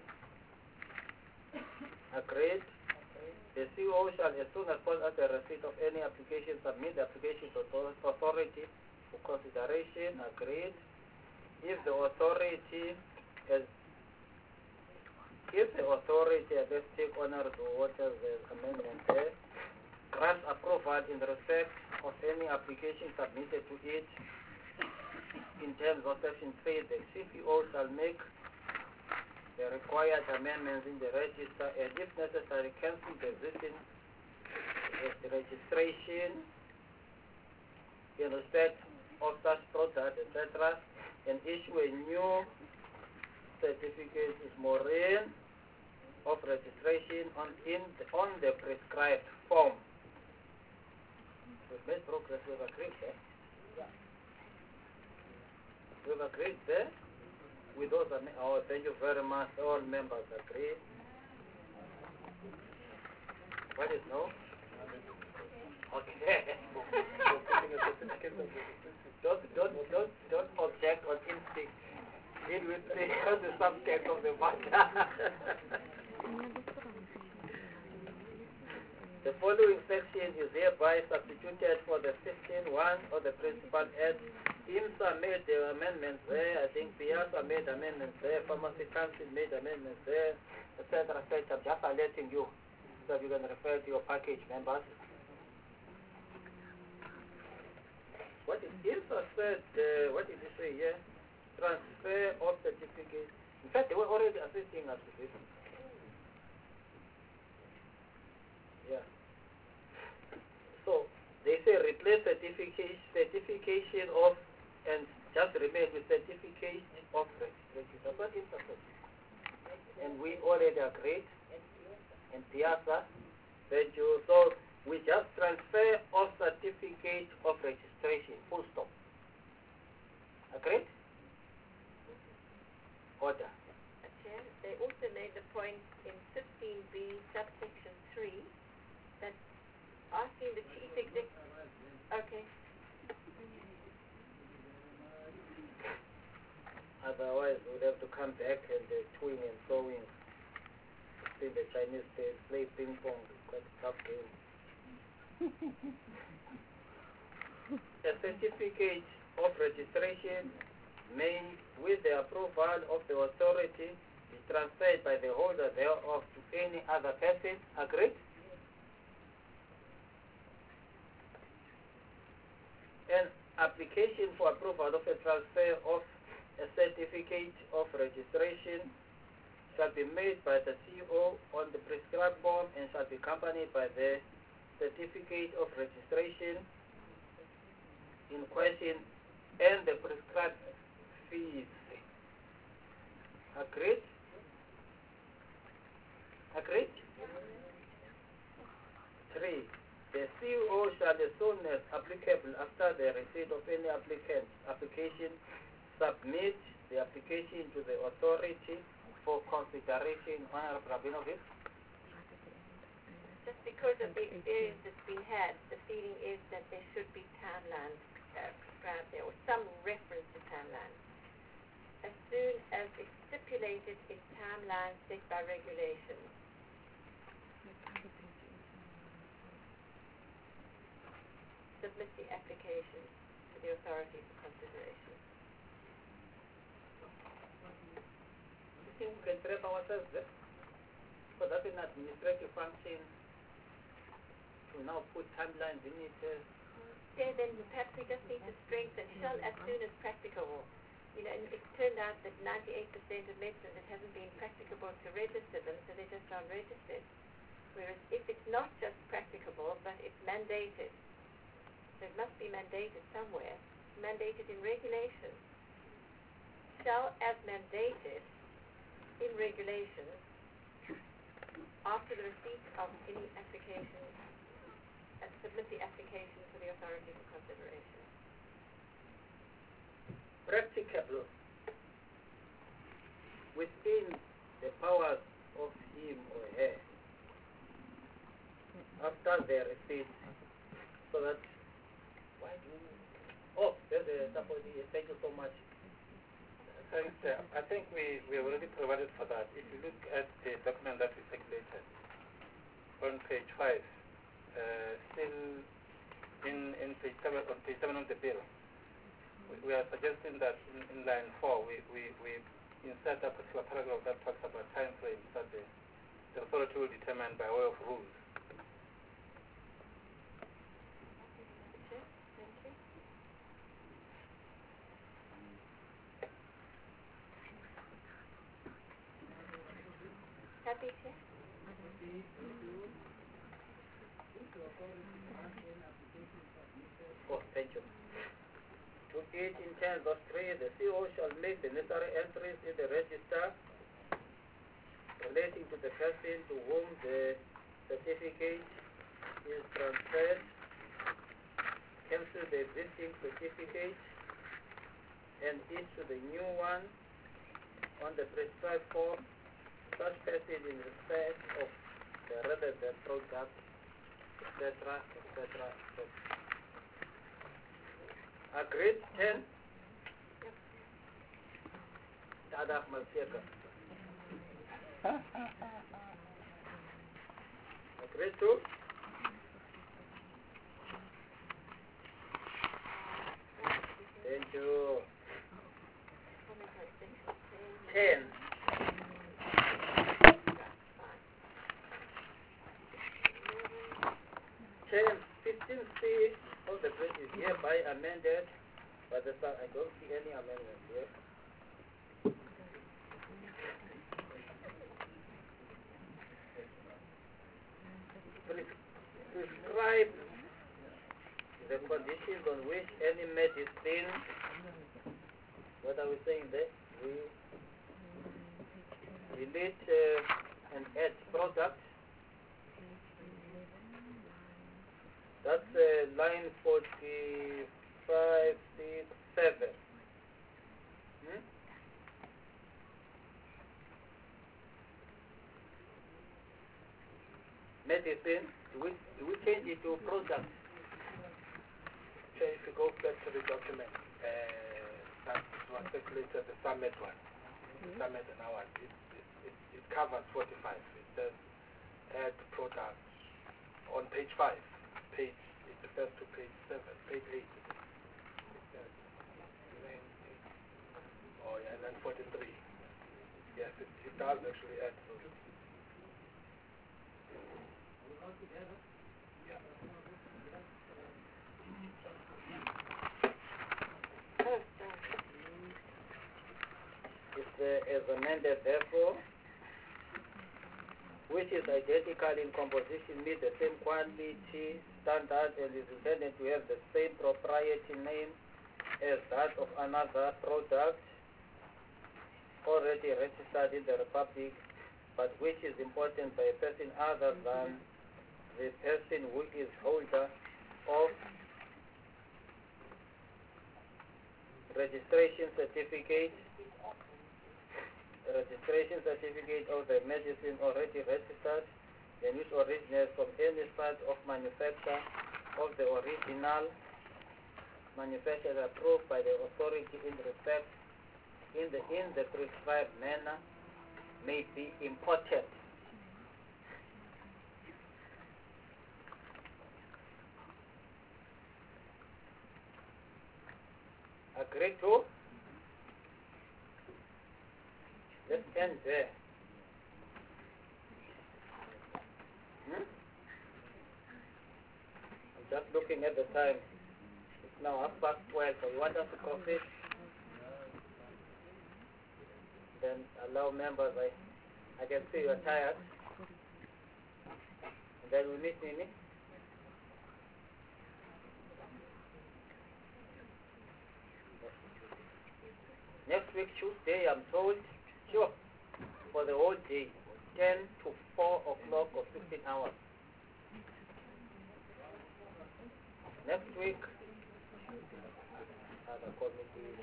Agreed? The CO shall, as soon as possible at the receipt of any application, submit the application to the authority for consideration. Agreed? If the authority has let's take honor to what is the amendment there, grant approval in respect of any application submitted to it in terms of Section 3, the CPO shall make the required amendments in the register and, if necessary, cancel the existing registration in respect of such product, etc., and issue a new certificate of registration on the prescribed form. We've made progress. We've agreed there. We've agreed there. With those, thank you very much. All members agree. What is no? Okay. don't object on instinct. Deal with the subject of the matter. The following section is hereby substituted for the 15.1 of the Principal Act. IMSA made the amendments there. I think Piazza made amendments there. Pharmacy Council made amendments there, etc., etc. Just alerting you so that you can refer to your package, members. What is IMSA said? What did he say here? Transfer of certificates. In fact, they were already assisting us with this. Yeah. So they say replace certification of and just remain with certificate of registration. That's what IMSA said. And we already agreed. And Piazza, thank you. So we just transfer of certificate of registration. Full stop. Agreed? Order. Chair, they also made the point in 15B, subsection 3, that asking the chief executive... Okay. Otherwise, we would have to come back and toing and throwing. See the Chinese play ping pong. Quite a tough game. A certificate of registration made with the approval of the authority is transferred by the holder thereof to any other person. Agreed? An application for approval of a transfer of a certificate of registration shall be made by the CEO on the prescribed form and shall be accompanied by the certificate of registration in question and the prescribed fees. Agreed? Agreed? 3. The CEO shall, as soon as applicable after the receipt of any application, submit the application to the authority for consideration. Honorable Rabinovich? Just because of the experience that's been had, the feeling is that there should be timelines prescribed there, or some reference to timelines. As soon as it's stipulated in timelines set by regulation. Submit the application to the authority for consideration. You think we can trap ourselves there? So that's an administrative function to now put timelines in it. Okay, then perhaps we just need to strengthen shall as soon as practicable. You know, and it's turned out that 98% of medicines it hasn't been practicable to register them, so they're just not registered. Whereas if it's not just practicable, but it's mandated, so it must be mandated somewhere, mandated in regulation. Shall as mandated in regulation after the receipt of any application, submit the application to the authority for consideration. Practicable within the powers of him or her after their receipt, so that there's a support here. Thank you so much. Thanks. I think we have already provided for that. If you look at the document that we circulated on page 5, still in page 7, on page 7 of the bill, we are suggesting that in line 4 we insert a particular paragraph that talks about time frames that the authority will determine by way of rules. Happy, Chair? Thank you. To each in terms of 3, the CEO shall make the necessary entries in the register relating to the person to whom the certificate is transferred, cancel the existing certificate, and issue the new one on the prescribed form. Such person in respect of the relevant product, etc., etc., etc. Agreed? 10? Dada Malseka. Agreed too? Thank you. 10. 15C of the bill is hereby amended, but I don't see any amendment here. Prescribe the conditions on which any medicine, what are we saying there? We delete and add product. That's line 45, 6, 7. Medicine, do we change it to product? So if you go back to the document, that was circulated, the summit one, the summit and ours, it covers 45. It says add product on page 5. It refers to page 7, page 8. Oh, yeah, and then 43. Yes, it does actually add to it. It's as amended, therefore, which is identical in composition, meet the same quality standard, and is intended to have the same proprietary name as that of another product already registered in the Republic, but which is imported by a person other than the person who is holder of registration certificate of the medicine already registered, and which originates from any site of manufacture of the original manufacturer approved by the authority in the prescribed manner, may be imported. Agree to? Let's end there. I'm just looking at the time. It's now 12:30, so you want us to proceed? Then allow members, I can see you're tired. And then we meet Mimi. Next week, Tuesday, I'm told, sure, for the whole day, 10 to 4 o'clock or 15 hours. Next week, other committee.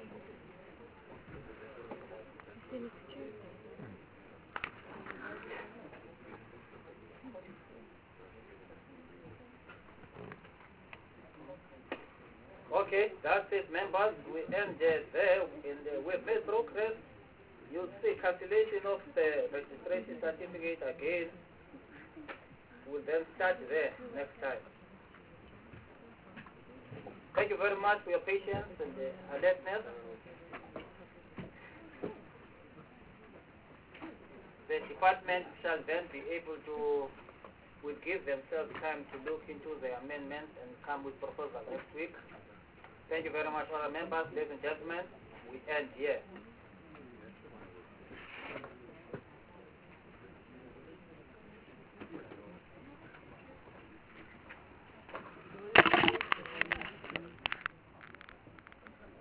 Okay, that's it, members. We end there. We've made progress. You'll see cancellation of the registration certificate again. We'll then start there next time. Thank you very much for your patience and alertness. The department shall then be able to, will give themselves time to look into the amendments and come with proposal next week. Thank you very much, all our members, ladies and gentlemen. We end here.